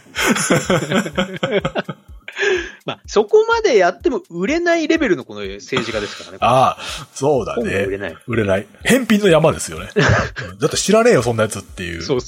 そこまでやっても売れないレベルのこの政治家ですからね。 ああ、そうだね。売れない。返品の山ですよね。だって知らねえよ、そんなやつっていう。 そう。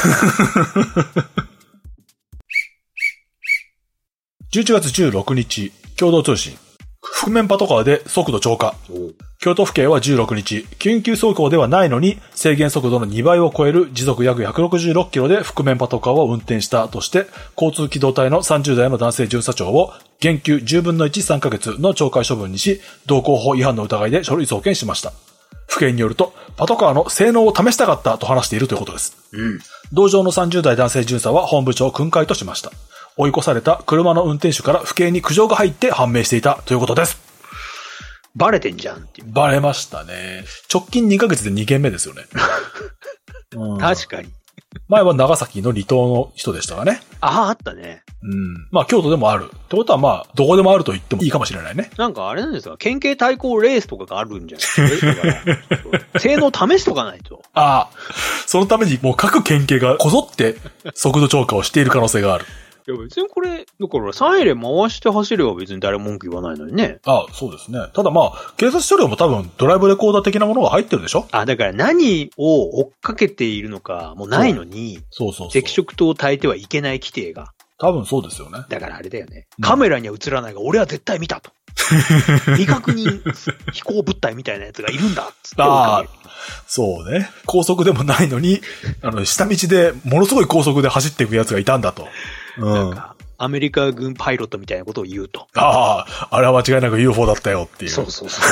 11月16日、共同通信。覆面パトカーで速度超過。京都府警は16日、緊急走行ではないのに制限速度の2倍を超える時速約166キロで覆面パトカーを運転したとして、交通機動隊の30代の男性巡査長を減給10分の1、3ヶ月の懲戒処分にし、道交法違反の疑いで書類送検しました。府警によると、パトカーの性能を試したかったと話しているということです。同乗の30代男性巡査は本部長を訓戒としました。追い越された車の運転手から府警に苦情が入って判明していたということです。 バレてんじゃんっていう。 バレましたね。直近2ヶ月で2件目ですよね。 確かに。 前は長崎の離島の人でしたがね。 あったね。 まあ京都でもある。ってことはまあ、どこでもあると言ってもいいかもしれないね。 なんかあれなんですか、県警対抗レースとかがあるんじゃないですか。性能試しとかないと。 ああ、そのためにもう各県警がこぞって速度超過をしている可能性がある。 いや別にこれ、だからサイレン回して走れば別に誰も文句言わないのにね。 ああ、そうですね。ただまあ、警察車両も多分ドライブレコーダー的なものが入ってるでしょ？ あ、だから何を追っかけているのかもうないのに、 そう。 赤色灯を焚いてはいけない規定が。 多分そうですよね。 だからあれだよね。カメラには映らないが、俺は絶対見たと。未確認飛行物体みたいなやつがいるんだっつって。 ああ、そうね。高速でもないのに、下道でものすごい高速で走っていくやつがいたんだと。 なんか、アメリカ軍パイロットみたいなことを言うと。 ああ、あれは間違いなく UFO だったよっていう。 そう。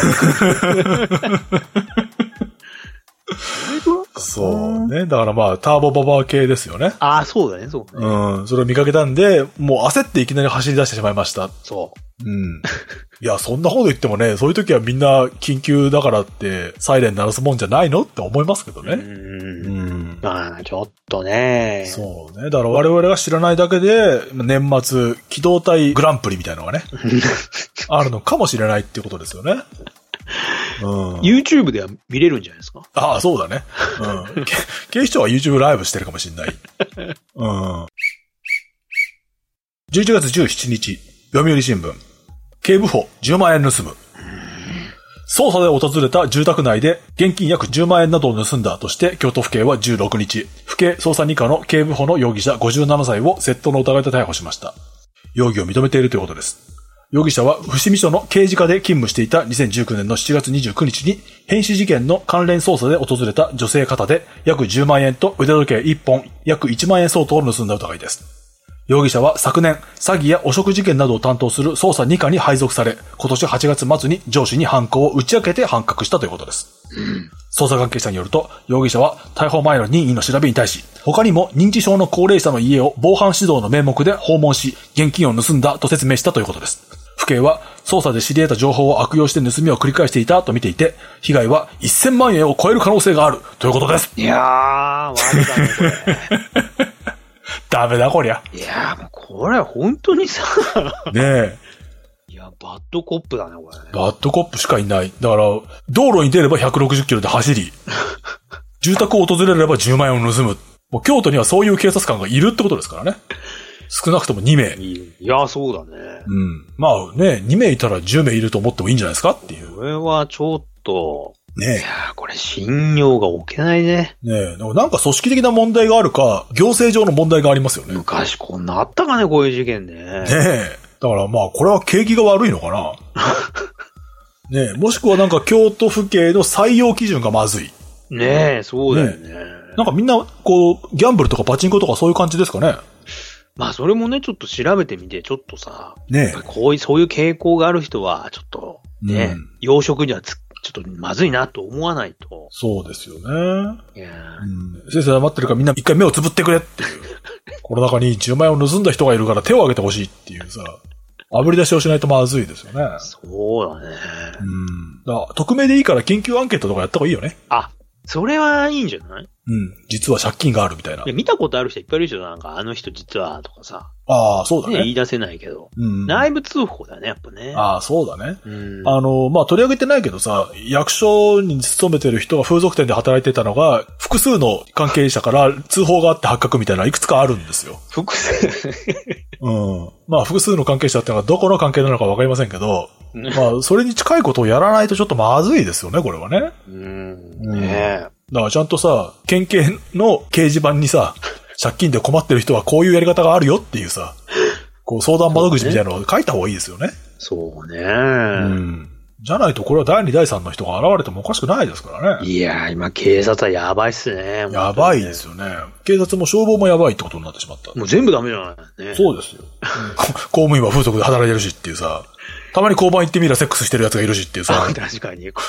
そうね。だからまあ、ターボババア系ですよね。 ああ、そうだね。それを見かけたんで、もう焦っていきなり走り出してしまいました。 そう。 いや、そんなこと言ってもね、そういう時はみんな緊急だからって、サイレン鳴らすもんじゃないのって思いますけどね。 まあ、ちょっとね。 そうね。だから我々が知らないだけで、年末、機動隊グランプリみたいなのがね、あるのかもしれないっていうことですよね。 YouTube では見れるんじゃないですか？ ああ、そうだね。警視庁は YouTube ライブしてるかもしれない。11月17日、読売新聞。警部補10万円盗む。捜査で訪れた住宅内で現金約10万円などを盗んだとして京都府警は16日、府警捜査2課の警部補の容疑者57歳を窃盗の疑いで逮捕しました。容疑を認めているということです。容疑者は伏見署の刑事課で勤務していた2019年の7月29日に変死事件の関連捜査で訪れた女性方で約10万円と腕時計1本約1万円相当を盗んだ疑いです。容疑者は昨年詐欺や汚職事件などを担当する捜査2課に配属され、今年8月末に上司に犯行を打ち明けて発覚したということです。捜査関係者によると、容疑者は逮捕前の任意の調べに対し、他にも認知症の高齢者の家を防犯指導の名目で訪問し、現金を盗んだと説明したということです。府警は捜査で知り得た情報を悪用して盗みを繰り返していたと見ていて、被害は1000万円を超える可能性があるということです。 いやー、悪だね、これ。 ダメだ、こりゃ。 いやー、もうこれ本当にさ。 ねえ。 いや、バッドコップだね、これ、ね。 バッドコップしかいない。だから、道路に出れば160キロで走り、住宅を訪れれば10万円を盗む。もう京都にはそういう警察官がいるってことですからね。少なくとも2名。 いや、そうだね。 まあね、2名いたら10名いると思ってもいいんじゃないですかっていう。 これはちょっと、 ねえ。 いやこれ信用が置けないね。 ねえ。なんか組織的な問題があるか、行政上の問題がありますよね。 昔こんなあったかね、こういう事件ね。 ねえ。だからまあ、これは景気が悪いのかな。ねえ。もしくはなんか京都府警の採用基準がまずい。 ねえ、そうだよね。 なんかみんな、こう、ギャンブルとかパチンコとかそういう感じですかね。 まあ、それもね、ちょっと調べてみて、ちょっとさ、 ねえ。そういう傾向がある人は、ちょっと、ね、養殖にはちょっとまずいなと思わないと。 そうですよね。 いや先生黙ってるからみんな一回目をつぶってくれっていう。この中に10万円を盗んだ人がいるから手を挙げてほしいっていうさ、炙り出しをしないとまずいですよね。 そうだね。 匿名でいいから緊急アンケートとかやった方がいいよね。 あ、それはいいんじゃない？ 実は借金があるみたいな。 いや、見たことある人いっぱいいるでしょ、なんか、あの人実は、とかさ。 ああ、そうだね。 言い出せないけど。内部通報だね、やっぱね。 ああ、そうだね。まあ、取り上げてないけどさ、役所に勤めてる人が風俗店で働いてたのが、複数の関係者から通報があって発覚みたいないくつかあるんですよ。 複数まあ、複数の関係者ってのはどこの関係なのかわかりませんけど、まあ、それに近いことをやらないとちょっとまずいですよね、これはね。 ねえ。 だからちゃんとさ、県警の掲示板にさ、借金で困ってる人はこういうやり方があるよっていうさ、こう相談窓口みたいなのを書いた方がいいですよね。 そうね。 じゃないとこれは第2第3の人が現れてもおかしくないですからね。 いやー、今警察はやばいっすね。 やばいですよね。警察も消防もやばいってことになってしまった。 もう全部ダメじゃないね。 そうですよ。公務員は風俗で働いてるしっていうさ、たまに交番行ってみたらセックスしてる奴がいるしっていうさ。 確かに。ね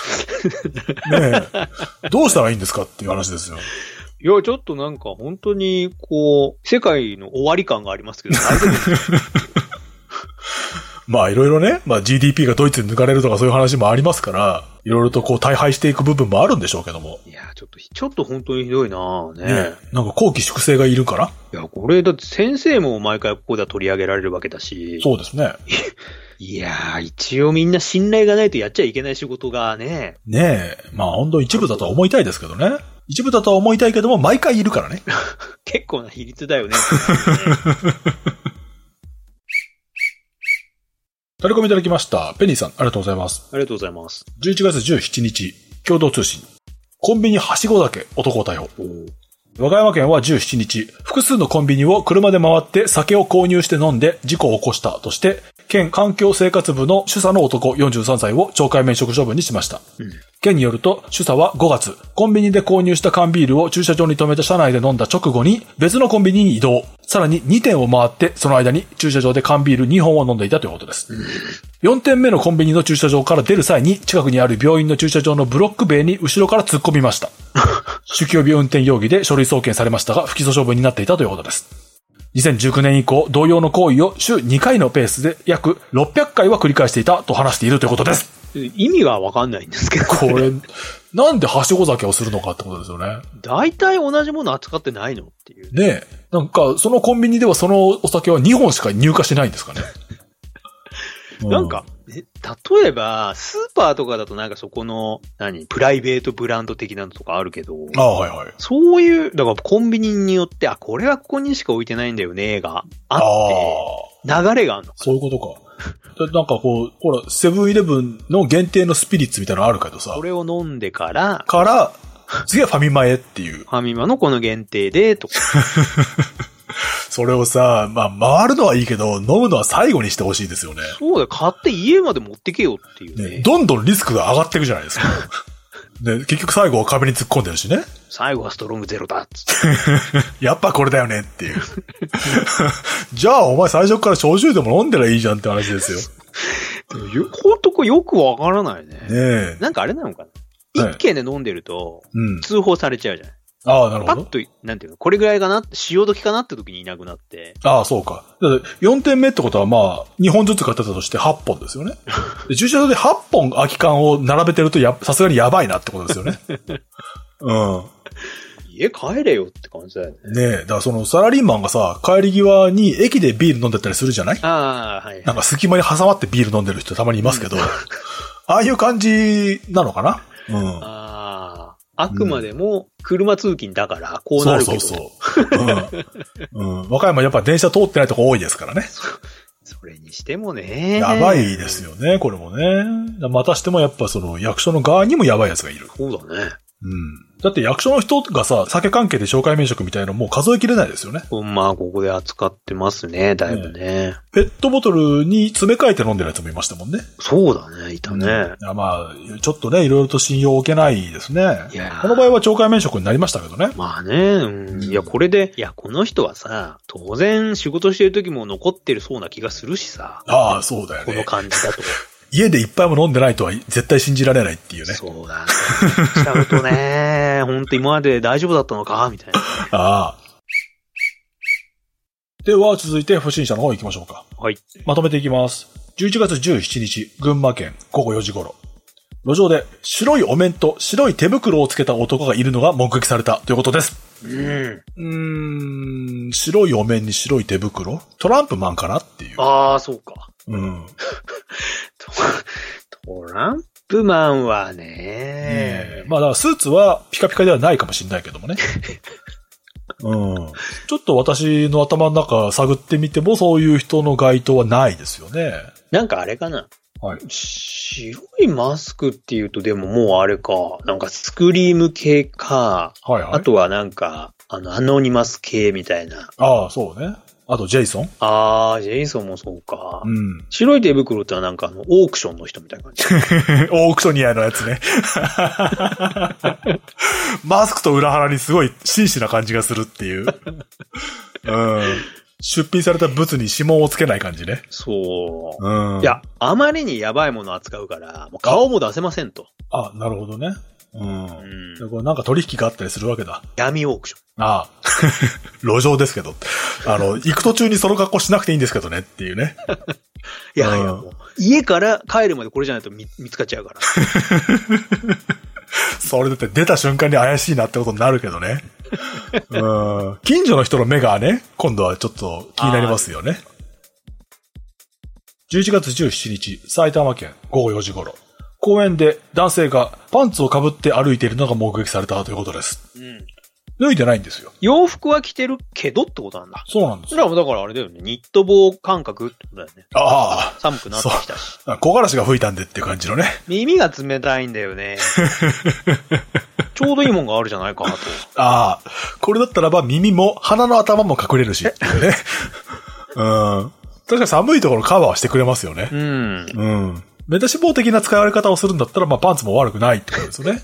え。どうしたらいいんですかっていう話ですよ。 いや、ちょっとなんか本当に、こう、世界の終わり感がありますけど、 まあいろいろね、まあ GDP がドイツに抜かれるとかそういう話もありますから、いろいろとこう大敗していく部分もあるんでしょうけども。 いや、ちょっと本当にひどいなね。 なんか後期粛清がいるから。 いや、これだって先生も毎回ここでは取り上げられるわけだし。 そうですね。 いやー、一応みんな信頼がないとやっちゃいけない仕事がね。 ねえ。まあ本当一部だとは思いたいですけどね。一部だとは思いたいけども、毎回いるからね。 結構な比率だよね。 タレコミいただきました。ペニーさん、ありがとうございます。 ありがとうございます。 11月17日、共同通信。コンビニはしご酒、男を逮捕。和歌山県は17日、複数のコンビニを車で回って酒を購入して飲んで事故を起こしたとして、県環境生活部の主査の男43歳を懲戒免職処分にしました。県によると、主査は5月、コンビニで購入した缶ビールを駐車場に停めた車内で飲んだ直後に、別のコンビニに移動。さらに2店を回って、その間に駐車場で缶ビール2本を飲んでいたということです。4店目のコンビニの駐車場から出る際に、近くにある病院の駐車場のブロック塀に後ろから突っ込みました。酒気帯び運転容疑で書類送検されましたが、不起訴処分になっていたということです。2019年以降、同様の行為を週2回のペースで約600回は繰り返していたと話しているということです。 意味がわかんないんですけど。 これ、なんではしご酒をするのかってことですよね。 大体同じもの扱ってないのっていう。 ねえ。なんか、そのコンビニではそのお酒は2本しか入荷しないんですかね。 なんか、例えば、スーパーとかだとなんかそこの、プライベートブランド的なのとかあるけど、 はいはい。 そういう、だからコンビニによって、これはここにしか置いてないんだよね、があって、流れがあるのか。 そういうことか。なんかこう、ほら、セブンイレブンの限定のスピリッツみたいなのあるけどさ。 これを飲んでから、 次はファミマへっていう。 ファミマのこの限定で、とか。 それをさ、まあ、回るのはいいけど、飲むのは最後にしてほしいですよね。 そうだよ、買って家まで持ってけよっていうね。 どんどんリスクが上がっていくじゃないですか。ね、結局最後は壁に突っ込んでるしね。 最後はストロングゼロだっつって。やっぱこれだよねっていう。じゃあお前最初から焼酎でも飲んでりゃいいじゃんって話ですよ。 ほんとこよくわからないね。 ねえ。 なんかあれなのかな、一軒で飲んでると、通報されちゃうじゃない。 ああ、なるほど。 パッと、なんていうの、これぐらいかなって、潮時かなって時にいなくなって。 ああ、そうか。4点目ってことはまあ、2本ずつ買ってたとして8本ですよね。で駐車場で8本空き缶を並べてるとさすがにやばいなってことですよね。うん。 家帰れよって感じだよね。 ねえ、だからそのサラリーマンがさ、帰り際に駅でビール飲んでったりするじゃない？ ああ、はい。 なんか隙間に挟まってビール飲んでる人たまにいますけど、ああいう感じなのかな？うん。 あくまでも車通勤だからこうなるけど。そう。 和歌山やっぱ電車通ってないとこ多いですからね。 それにしてもね。 やばいですよね、これもね。またしてもやっぱその役所の側にもやばいやつがいる。 そうだね。 だって役所の人がさ、酒関係で懲戒免職みたいなのもう数えきれないですよね。 まあ、ここで扱ってますね、だいぶね。 ペットボトルに詰め替えて飲んでるやつもいましたもんね。 そうだね、いたね。 まあ、ちょっとね、いろいろと信用を受けないですね。 いやこの場合は懲戒免職になりましたけどね。 まあね、いや、これで、この人はさ、当然仕事してる時も残ってるそうな気がするしさ。 ああ、そうだよね。 この感じだと。 家で一杯も飲んでないとは絶対信じられないっていうね。 そうだね。しちゃうとね、ほんと今まで大丈夫だったのかみたいな、ね。ああ。 では、続いて不審者の方行きましょうか。 はい。 まとめていきます。11月17日、群馬県午後4時頃。路上で白いお面と白い手袋をつけた男がいるのが目撃されたということです。白いお面に白い手袋？トランプマンかなっていう。 ああ、そうか。トランプマンはね、 まあだからスーツはピカピカではないかもしれないけどもね。ちょっと私の頭の中探ってみてもそういう人の該当はないですよね。 なんかあれかな。はい。白いマスクっていうとでももうあれか。なんかスクリーム系か。はいはい。あとはなんか、アノニマス系みたいな。 ああ、そうね。あと、ジェイソン？ ああ、ジェイソンもそうか。白い手袋ってのはなんかオークションの人みたいな感じ。 オークショニアのやつね。マスクと裏腹にすごい真摯な感じがするっていう。出品された物に指紋をつけない感じね。 そう。いや、あまりにやばいものを扱うから、もう顔も出せませんと。 あ、なるほどね。これなんか取引があったりするわけだ。 闇オークション。 ああ。路上ですけど。行く途中にその格好しなくていいんですけどねっていうね。 いやいや、もう、家から帰るまでこれじゃないと見つかっちゃうから。 それだって出た瞬間に怪しいなってことになるけどね。近所の人の目がね、今度はちょっと気になりますよね。11月17日、埼玉県午後4時頃、公園で男性がパンツをかぶって歩いているのが目撃されたということです。脱いでないんですよ。 洋服は着てるけどってことなんだ。 そうなんですよ。だからあれだよね。ニット帽感覚ってことだよね。 ああ。 寒くなってきたし。 木枯らしが吹いたんでっていう感じのね。 耳が冷たいんだよね。ちょうどいいもんがあるじゃないかなと。 ああ。これだったらば耳も鼻の頭も隠れるしっていうね。確かに寒いところカバーしてくれますよね。目出し帽的な使われ方をするんだったら、まあパンツも悪くないってことですよね。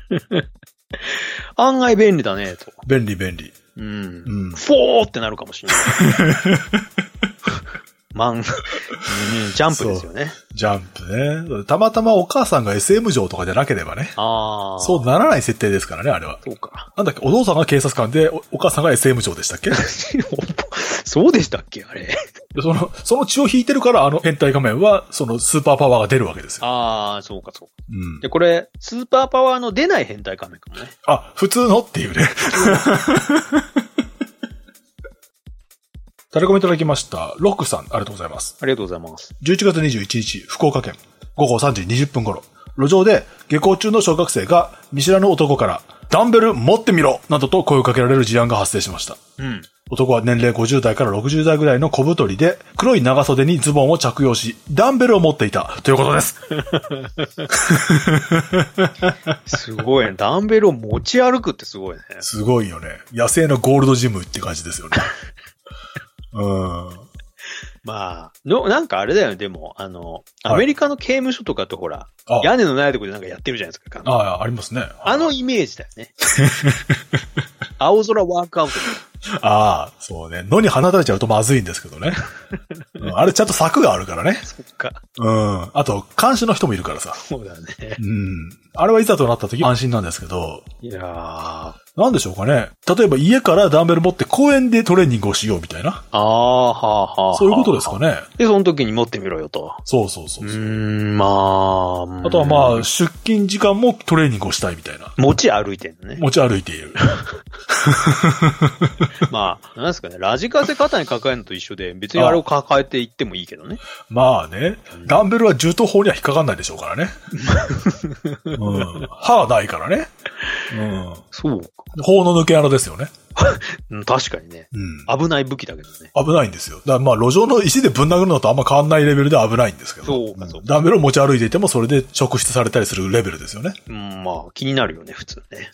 案外便利だね、と。 便利。フォーってなるかもしれない。ジャンプですよね。 ジャンプね。たまたまお母さんが SM 嬢とかじゃなければね。そうならない設定ですからね、あれは。 そうか。 なんだっけ、お父さんが警察官で、お母さんが SM 嬢でしたっけそうでしたっけあれ。 その血を引いてるから、変態仮面は、そのスーパーパワーが出るわけですよ。 そうか。で、これ、スーパーパワーの出ない変態仮面かもね。 普通のっていうね。タレコメいただきました。ロックさん、ありがとうございます。 ありがとうございます。 11月21日、福岡県、午後3時20分頃、路上で下校中の小学生が見知らぬ男から、ダンベル持ってみろなどと声をかけられる事案が発生しました。男は年齢50代から60代ぐらいの小太りで、黒い長袖にズボンを着用し、ダンベルを持っていたということです。 すごいね。ダンベルを持ち歩くってすごいね。 すごいよね。野生のゴールドジムって感じですよね。 まあ、なんかあれだよね、でも、アメリカの刑務所とかとほら、屋根のないところでなんかやってるじゃないですか。 ありますね。 イメージだよね。青空ワークアウト。 そうね。野に放たれちゃうとまずいんですけどね。あれちゃんと柵があるからね。 そっか。 あと、監視の人もいるからさ。 そうだね。 あれはいざとなった時安心なんですけど。 いやー。 なんでしょうかね。例えば家からダンベル持って公園でトレーニングをしようみたいな。そういうことですかね。 で、その時に持ってみろよと。 そう。 まあ。 あとはまあ、出勤時間もトレーニングをしたいみたいな。 持ち歩いてるのね。 持ち歩いている。 まあ、なんですかね。ラジカセ肩に抱えるのと一緒で、別にあれを抱えていってもいいけどね。 まあね。ダンベルは銃刀法には引っかかんないでしょうからね。歯はないからね。 そうか。 法の抜け穴ですよね。 確かにね。危ない武器だけどね。 危ないんですよ。だからまあ路上の石でぶん殴るのとあんま変わんないレベルで危ないんですけど。 そうか。 ダンベルを持ち歩いていてもそれで職質されたりするレベルですよね。 まあ気になるよね、普通ね。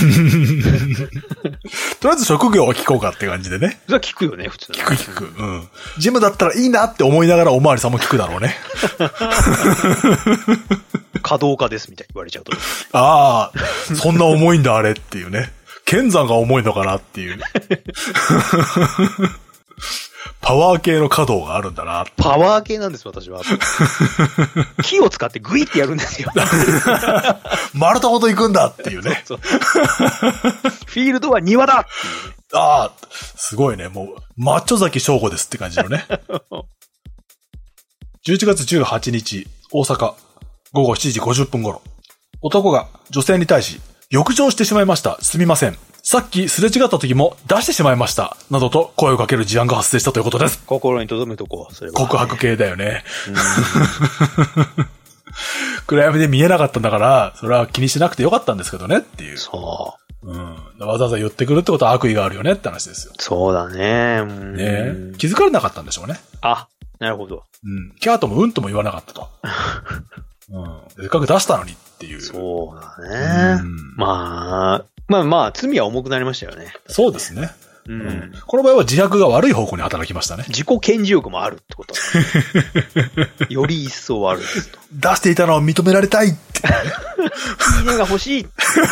とりあえず職業を聞こうかって感じでね。 それは聞くよね、普通。 聞く。ジムだったらいいなって思いながらおまわりさんも聞くだろうね。 稼働家ですみたいに言われちゃうと。 そんな重いんだあれっていうね。剣山が重いのかなっていう。パワー系の稼働があるんだな。 パワー系なんです、私は。木を使ってグイってやるんですよ。 丸太ごと行くんだっていうね。 フィールドは庭だっていう、ね。 すごいね。もう、マッチョ崎翔吾ですって感じのね。11月18日、大阪、午後7時50分頃。男が女性に対し、浴場してしまいました。すみません。さっきすれ違った時も出してしまいました。などと声をかける事案が発生したということです。 心に留めとこう。それは告白系だよね。暗闇で見えなかったんだから、それは気にしなくてよかったんですけどねっていう。 そう。 わざわざ言ってくるってことは悪意があるよねって話ですよ。 そうだね。 気づかれなかったんでしょうね。 なるほど。 キャーともうんとも言わなかったと。せっかく出したのにっていう。 そうだね。まあ、罪は重くなりましたよね。 そうですね。この場合は自白が悪い方向に働きましたね。 自己顕示欲もあるってことだ、より一層あるですと。 出していたのを認められたいって。 いいねが欲しい。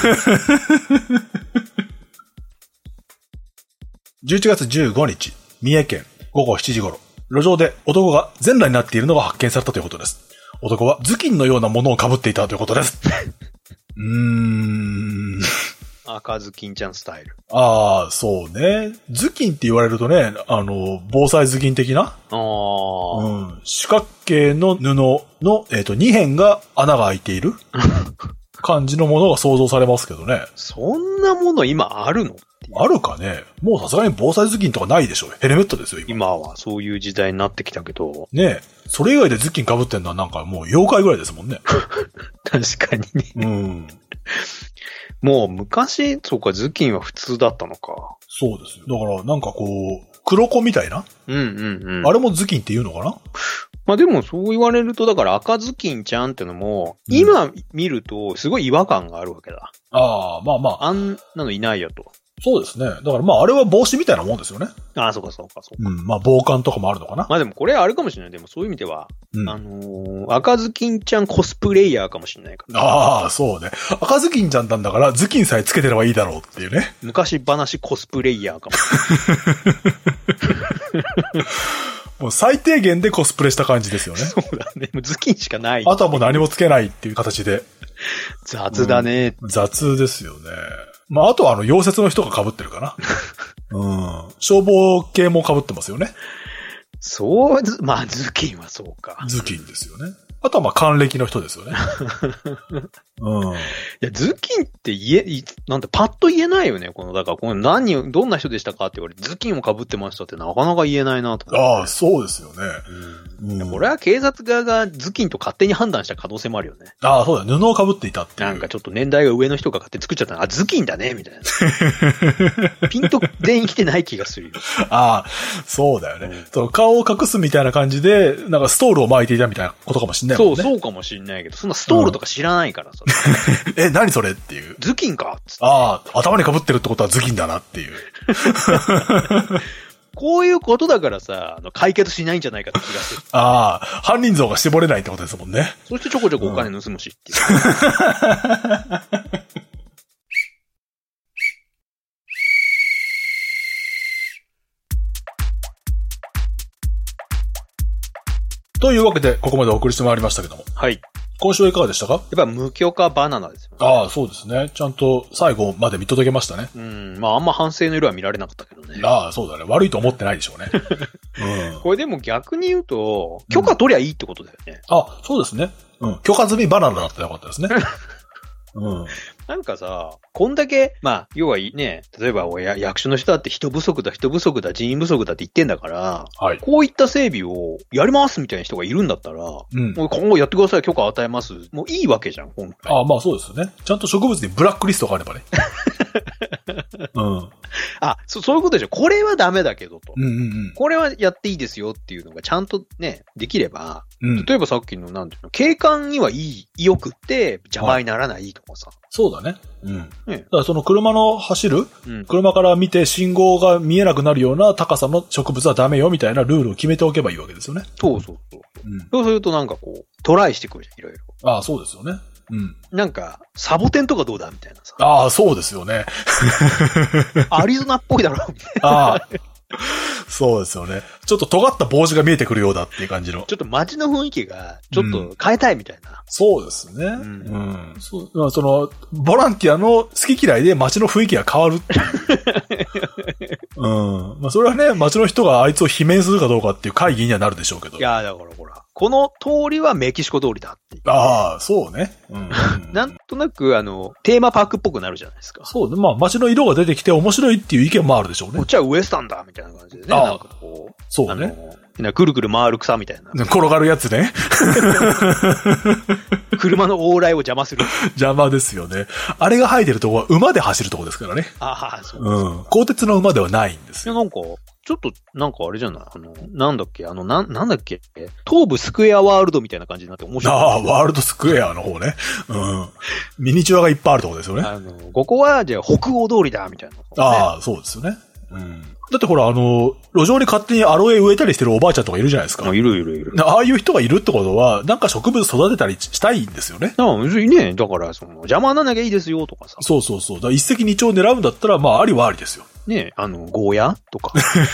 11月15日、三重県午後7時頃、路上で男が全裸になっているのが発見されたということです。男は頭巾のようなものを被っていたということです。 赤ずきんちゃんスタイル。 ああ、そうね。頭巾って言われるとね、防災頭巾的な四角形の布の、2辺が穴が開いている感じのものが想像されますけどね。 そんなもの今あるの？ あるかね。もうさすがに防災頭巾とかないでしょ。ヘルメットですよ、 今はそういう時代になってきたけど。 ねえ。それ以外で頭巾被ってんのはなんかもう妖怪ぐらいですもんね。 確かにね。もう昔、そうか、頭巾は普通だったのか。 そうですよ。だからなんかこう、黒子みたいな。あれも頭巾って言うのかな？ まあでもそう言われると、だから赤ずきんちゃんってのも、今見るとすごい違和感があるわけだ。 ああ、まあまあ。 あんなのいないよと。 そうですね。だからまああれは帽子みたいなもんですよね。 ああ、そうか。 まあ防寒とかもあるのかな。 まあでもこれあるかもしれない。でもそういう意味では、赤ずきんちゃんコスプレイヤーかもしれないから。 ああ、そうね。赤ずきんちゃんなんだから頭巾さえつけてればいいだろうっていうね。 昔話コスプレイヤーかももう最低限でコスプレした感じですよね。 そうだね。もう頭巾しかない。 あとはもう何もつけないっていう形で。 雑だね。 雑ですよね。まああとは溶接の人が被ってるかな。消防系も被ってますよね。 そう、まあ頭巾はそうか。 頭巾ですよね。あとはまあ還暦の人ですよね。 いや、頭巾ってなんてパッと言えないよね。だから、どんな人でしたかって言われて、頭巾を被ってましたってなかなか言えないなと。 ああ、そうですよね。 これは警察側が頭巾と勝手に判断した可能性もあるよね。 ああ、そうだ。布を被っていたっていう。 なんかちょっと年代が上の人が勝手に作っちゃったら、頭巾だね、みたいな。ピンと全員来てない気がするよ。 ああ、そうだよね。顔を隠すみたいな感じで、なんかストールを巻いていたみたいなことかもしれないもんね。 そうかもしれないけど、そんなストールとか知らないからさ。 何それっていう。 頭巾かっつって。 ああ、頭に被ってるってことは頭巾だなっていう。 こういうことだからさ、解決しないんじゃないかって気がする。 ああ、犯人像が絞れないってことですもんね。 そしてちょこちょこお金盗むしっていう。 というわけで、ここまでお送りしてまいりましたけども。 はい。 今週はいかがでしたか？ やっぱ無許可バナナですよね。 ああ、そうですね。ちゃんと最後まで見届けましたね。 まああんま反省の色は見られなかったけどね。 ああ、そうだね。悪いと思ってないでしょうね。 これでも逆に言うと、許可取りゃいいってことだよね。 あ、そうですね。許可済みバナナだったらよかったですね。 なんかさ、こんだけ、まあ、要はね、例えば役所の人だって人不足だ、人員不足だって言ってんだから、こういった整備をやりますみたいな人がいるんだったら、もう今後やってください、許可与えます。もういいわけじゃん、今回。 ああ、まあそうですよね。ちゃんと植物にブラックリストがあればね。 あ、そういうことでしょ。これはダメだけどと。これはやっていいですよっていうのがちゃんとね、できれば、例えばさっきのなんていうの、景観に良くって邪魔にならないとかさ。 そうだね。だからその車の走る、車から見て信号が見えなくなるような高さの植物はダメよみたいなルールを決めておけばいいわけですよね。 そう。そうするとなんかこう、トライしてくるじゃん、いろいろ。 ああ、そうですよね。 なんか、サボテンとかどうだみたいなさ。 ああ、そうですよね。 アリゾナっぽいだろみたいな。 ああ。そうですよね。ちょっと尖った帽子が見えてくるようだっていう感じの。 ちょっと街の雰囲気が、ちょっと変えたいみたいな。 そうですね。その、ボランティアの好き嫌いで街の雰囲気が変わるっていう。まあそれはね、街の人があいつを罷免するかどうかっていう会議にはなるでしょうけど。 いや、だからほら、この通りはメキシコ通りだっていう。 ああ、そうね。 なんとなく、テーマパークっぽくなるじゃないですか。 そうね。まあ街の色が出てきて面白いっていう意見もあるでしょうね。 こっちはウエスタンだみたいな感じでね。なんかこう。 そうね。 くるくる回る草みたいな。 転がるやつね。 車の往来を邪魔する。 邪魔ですよね。あれが生えてるとこは馬で走るとこですからね。 ああ、そうです。 鋼鉄の馬ではないんですよ。 なんか、ちょっと、なんかあれじゃないなんだっけなんだっけ東武スクエアワールドみたいな感じになって面白い。 ああ、ワールドスクエアの方ね。ミニチュアがいっぱいあるとこですよね。 ここは、じゃあ、北欧通りだ、みたいな、 ああ、そうですよね。だってほら、路上に勝手にアロエ植えたりしてるおばあちゃんとかいるじゃないですか。 いる。 ああいう人がいるってことは、なんか植物育てたりしたいんですよね。 別にね、だから、邪魔にならなきゃいいですよ、とかさ。 そう。だから一石二鳥狙うんだったら、まあ、ありはありですよ。 ねゴーヤとか。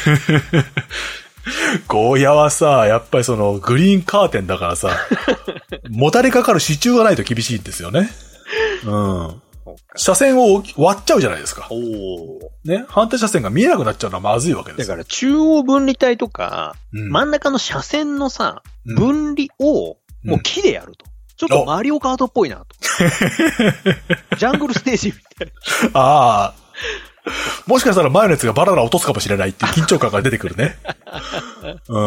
ゴーヤはさ、やっぱりグリーンカーテンだからさ、もたれかかる支柱がないと厳しいんですよね。 車線を割っちゃうじゃないですか。 おー。 ね。反対車線が見えなくなっちゃうのはまずいわけです。 だから中央分離帯とか、真ん中の車線のさ、分離をもう木でやると。ちょっとマリオカートっぽいなと。ジャングルステージみたいな。 ああ。もしかしたら前のやつがバラバラ落とすかもしれないっていう緊張感が出てくるね。うん。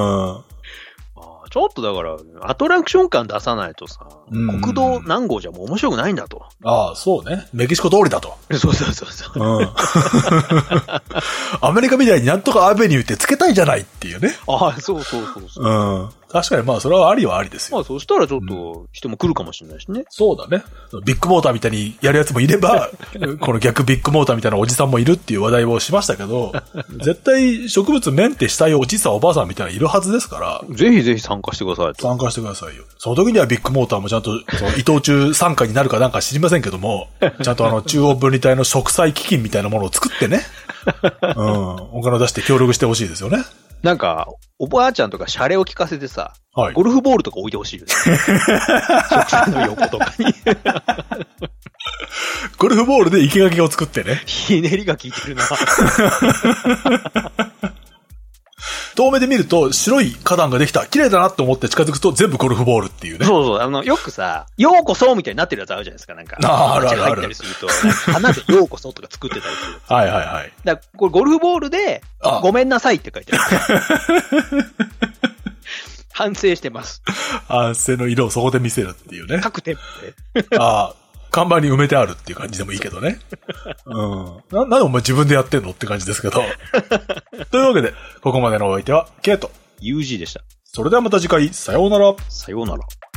ちょっとだから、アトラクション感出さないとさ、国道何号じゃもう面白くないんだと。 ああ、そうね。メキシコ通りだと。 そうそうそうそう。うん。 アメリカみたいになんとかアベニューってつけたいじゃないっていうね。 ああ、そうそうそうそう。 うん。確かにまあそれはありはありですよ。 まあそしたらちょっと人も来るかもしれないしね。 そうだね。ビッグモーターみたいにやるやつもいれば、この逆ビッグモーターみたいなおじさんもいるっていう話題をしましたけど、絶対植物メンテしたいおじさんおばあさんみたいなのいるはずですから。 ぜひぜひ参加してくださいと。 参加してくださいよ。その時にはビッグモーターもちゃんと伊藤忠参加になるかなんか知りませんけども、ちゃんと中央分離帯の植栽基金みたいなものを作ってね。うん。お金を出して協力してほしいですよね。 なんか、おばあちゃんとかシャレを聞かせてさ、はい、ゴルフボールとか置いてほしいよね。植栽の横とかに。 ゴルフボールで生垣を作ってね。 ひねりが効いてるな。 遠目で見ると白い花壇ができた。綺麗だなって思って近づくと全部ゴルフボールっていうね。 そうそう。よくさ、ようこそみたいになってるやつあるじゃないですか。なんか。 あるあるある。 入ったりすると、花でようこそとか作ってたりする。 はいはいはい。 だからこれゴルフボールで、ごめんなさいって書いてある。反省してます。 反省の色をそこで見せるっていうね。 各店舗で。 ああ。看板に埋めてあるっていう感じでもいいけどね。うん。なんでお前自分でやってんのって感じですけど。というわけで、ここまでのお相手は、ケイト。 UG でした。 それではまた次回、さようなら。 さようなら。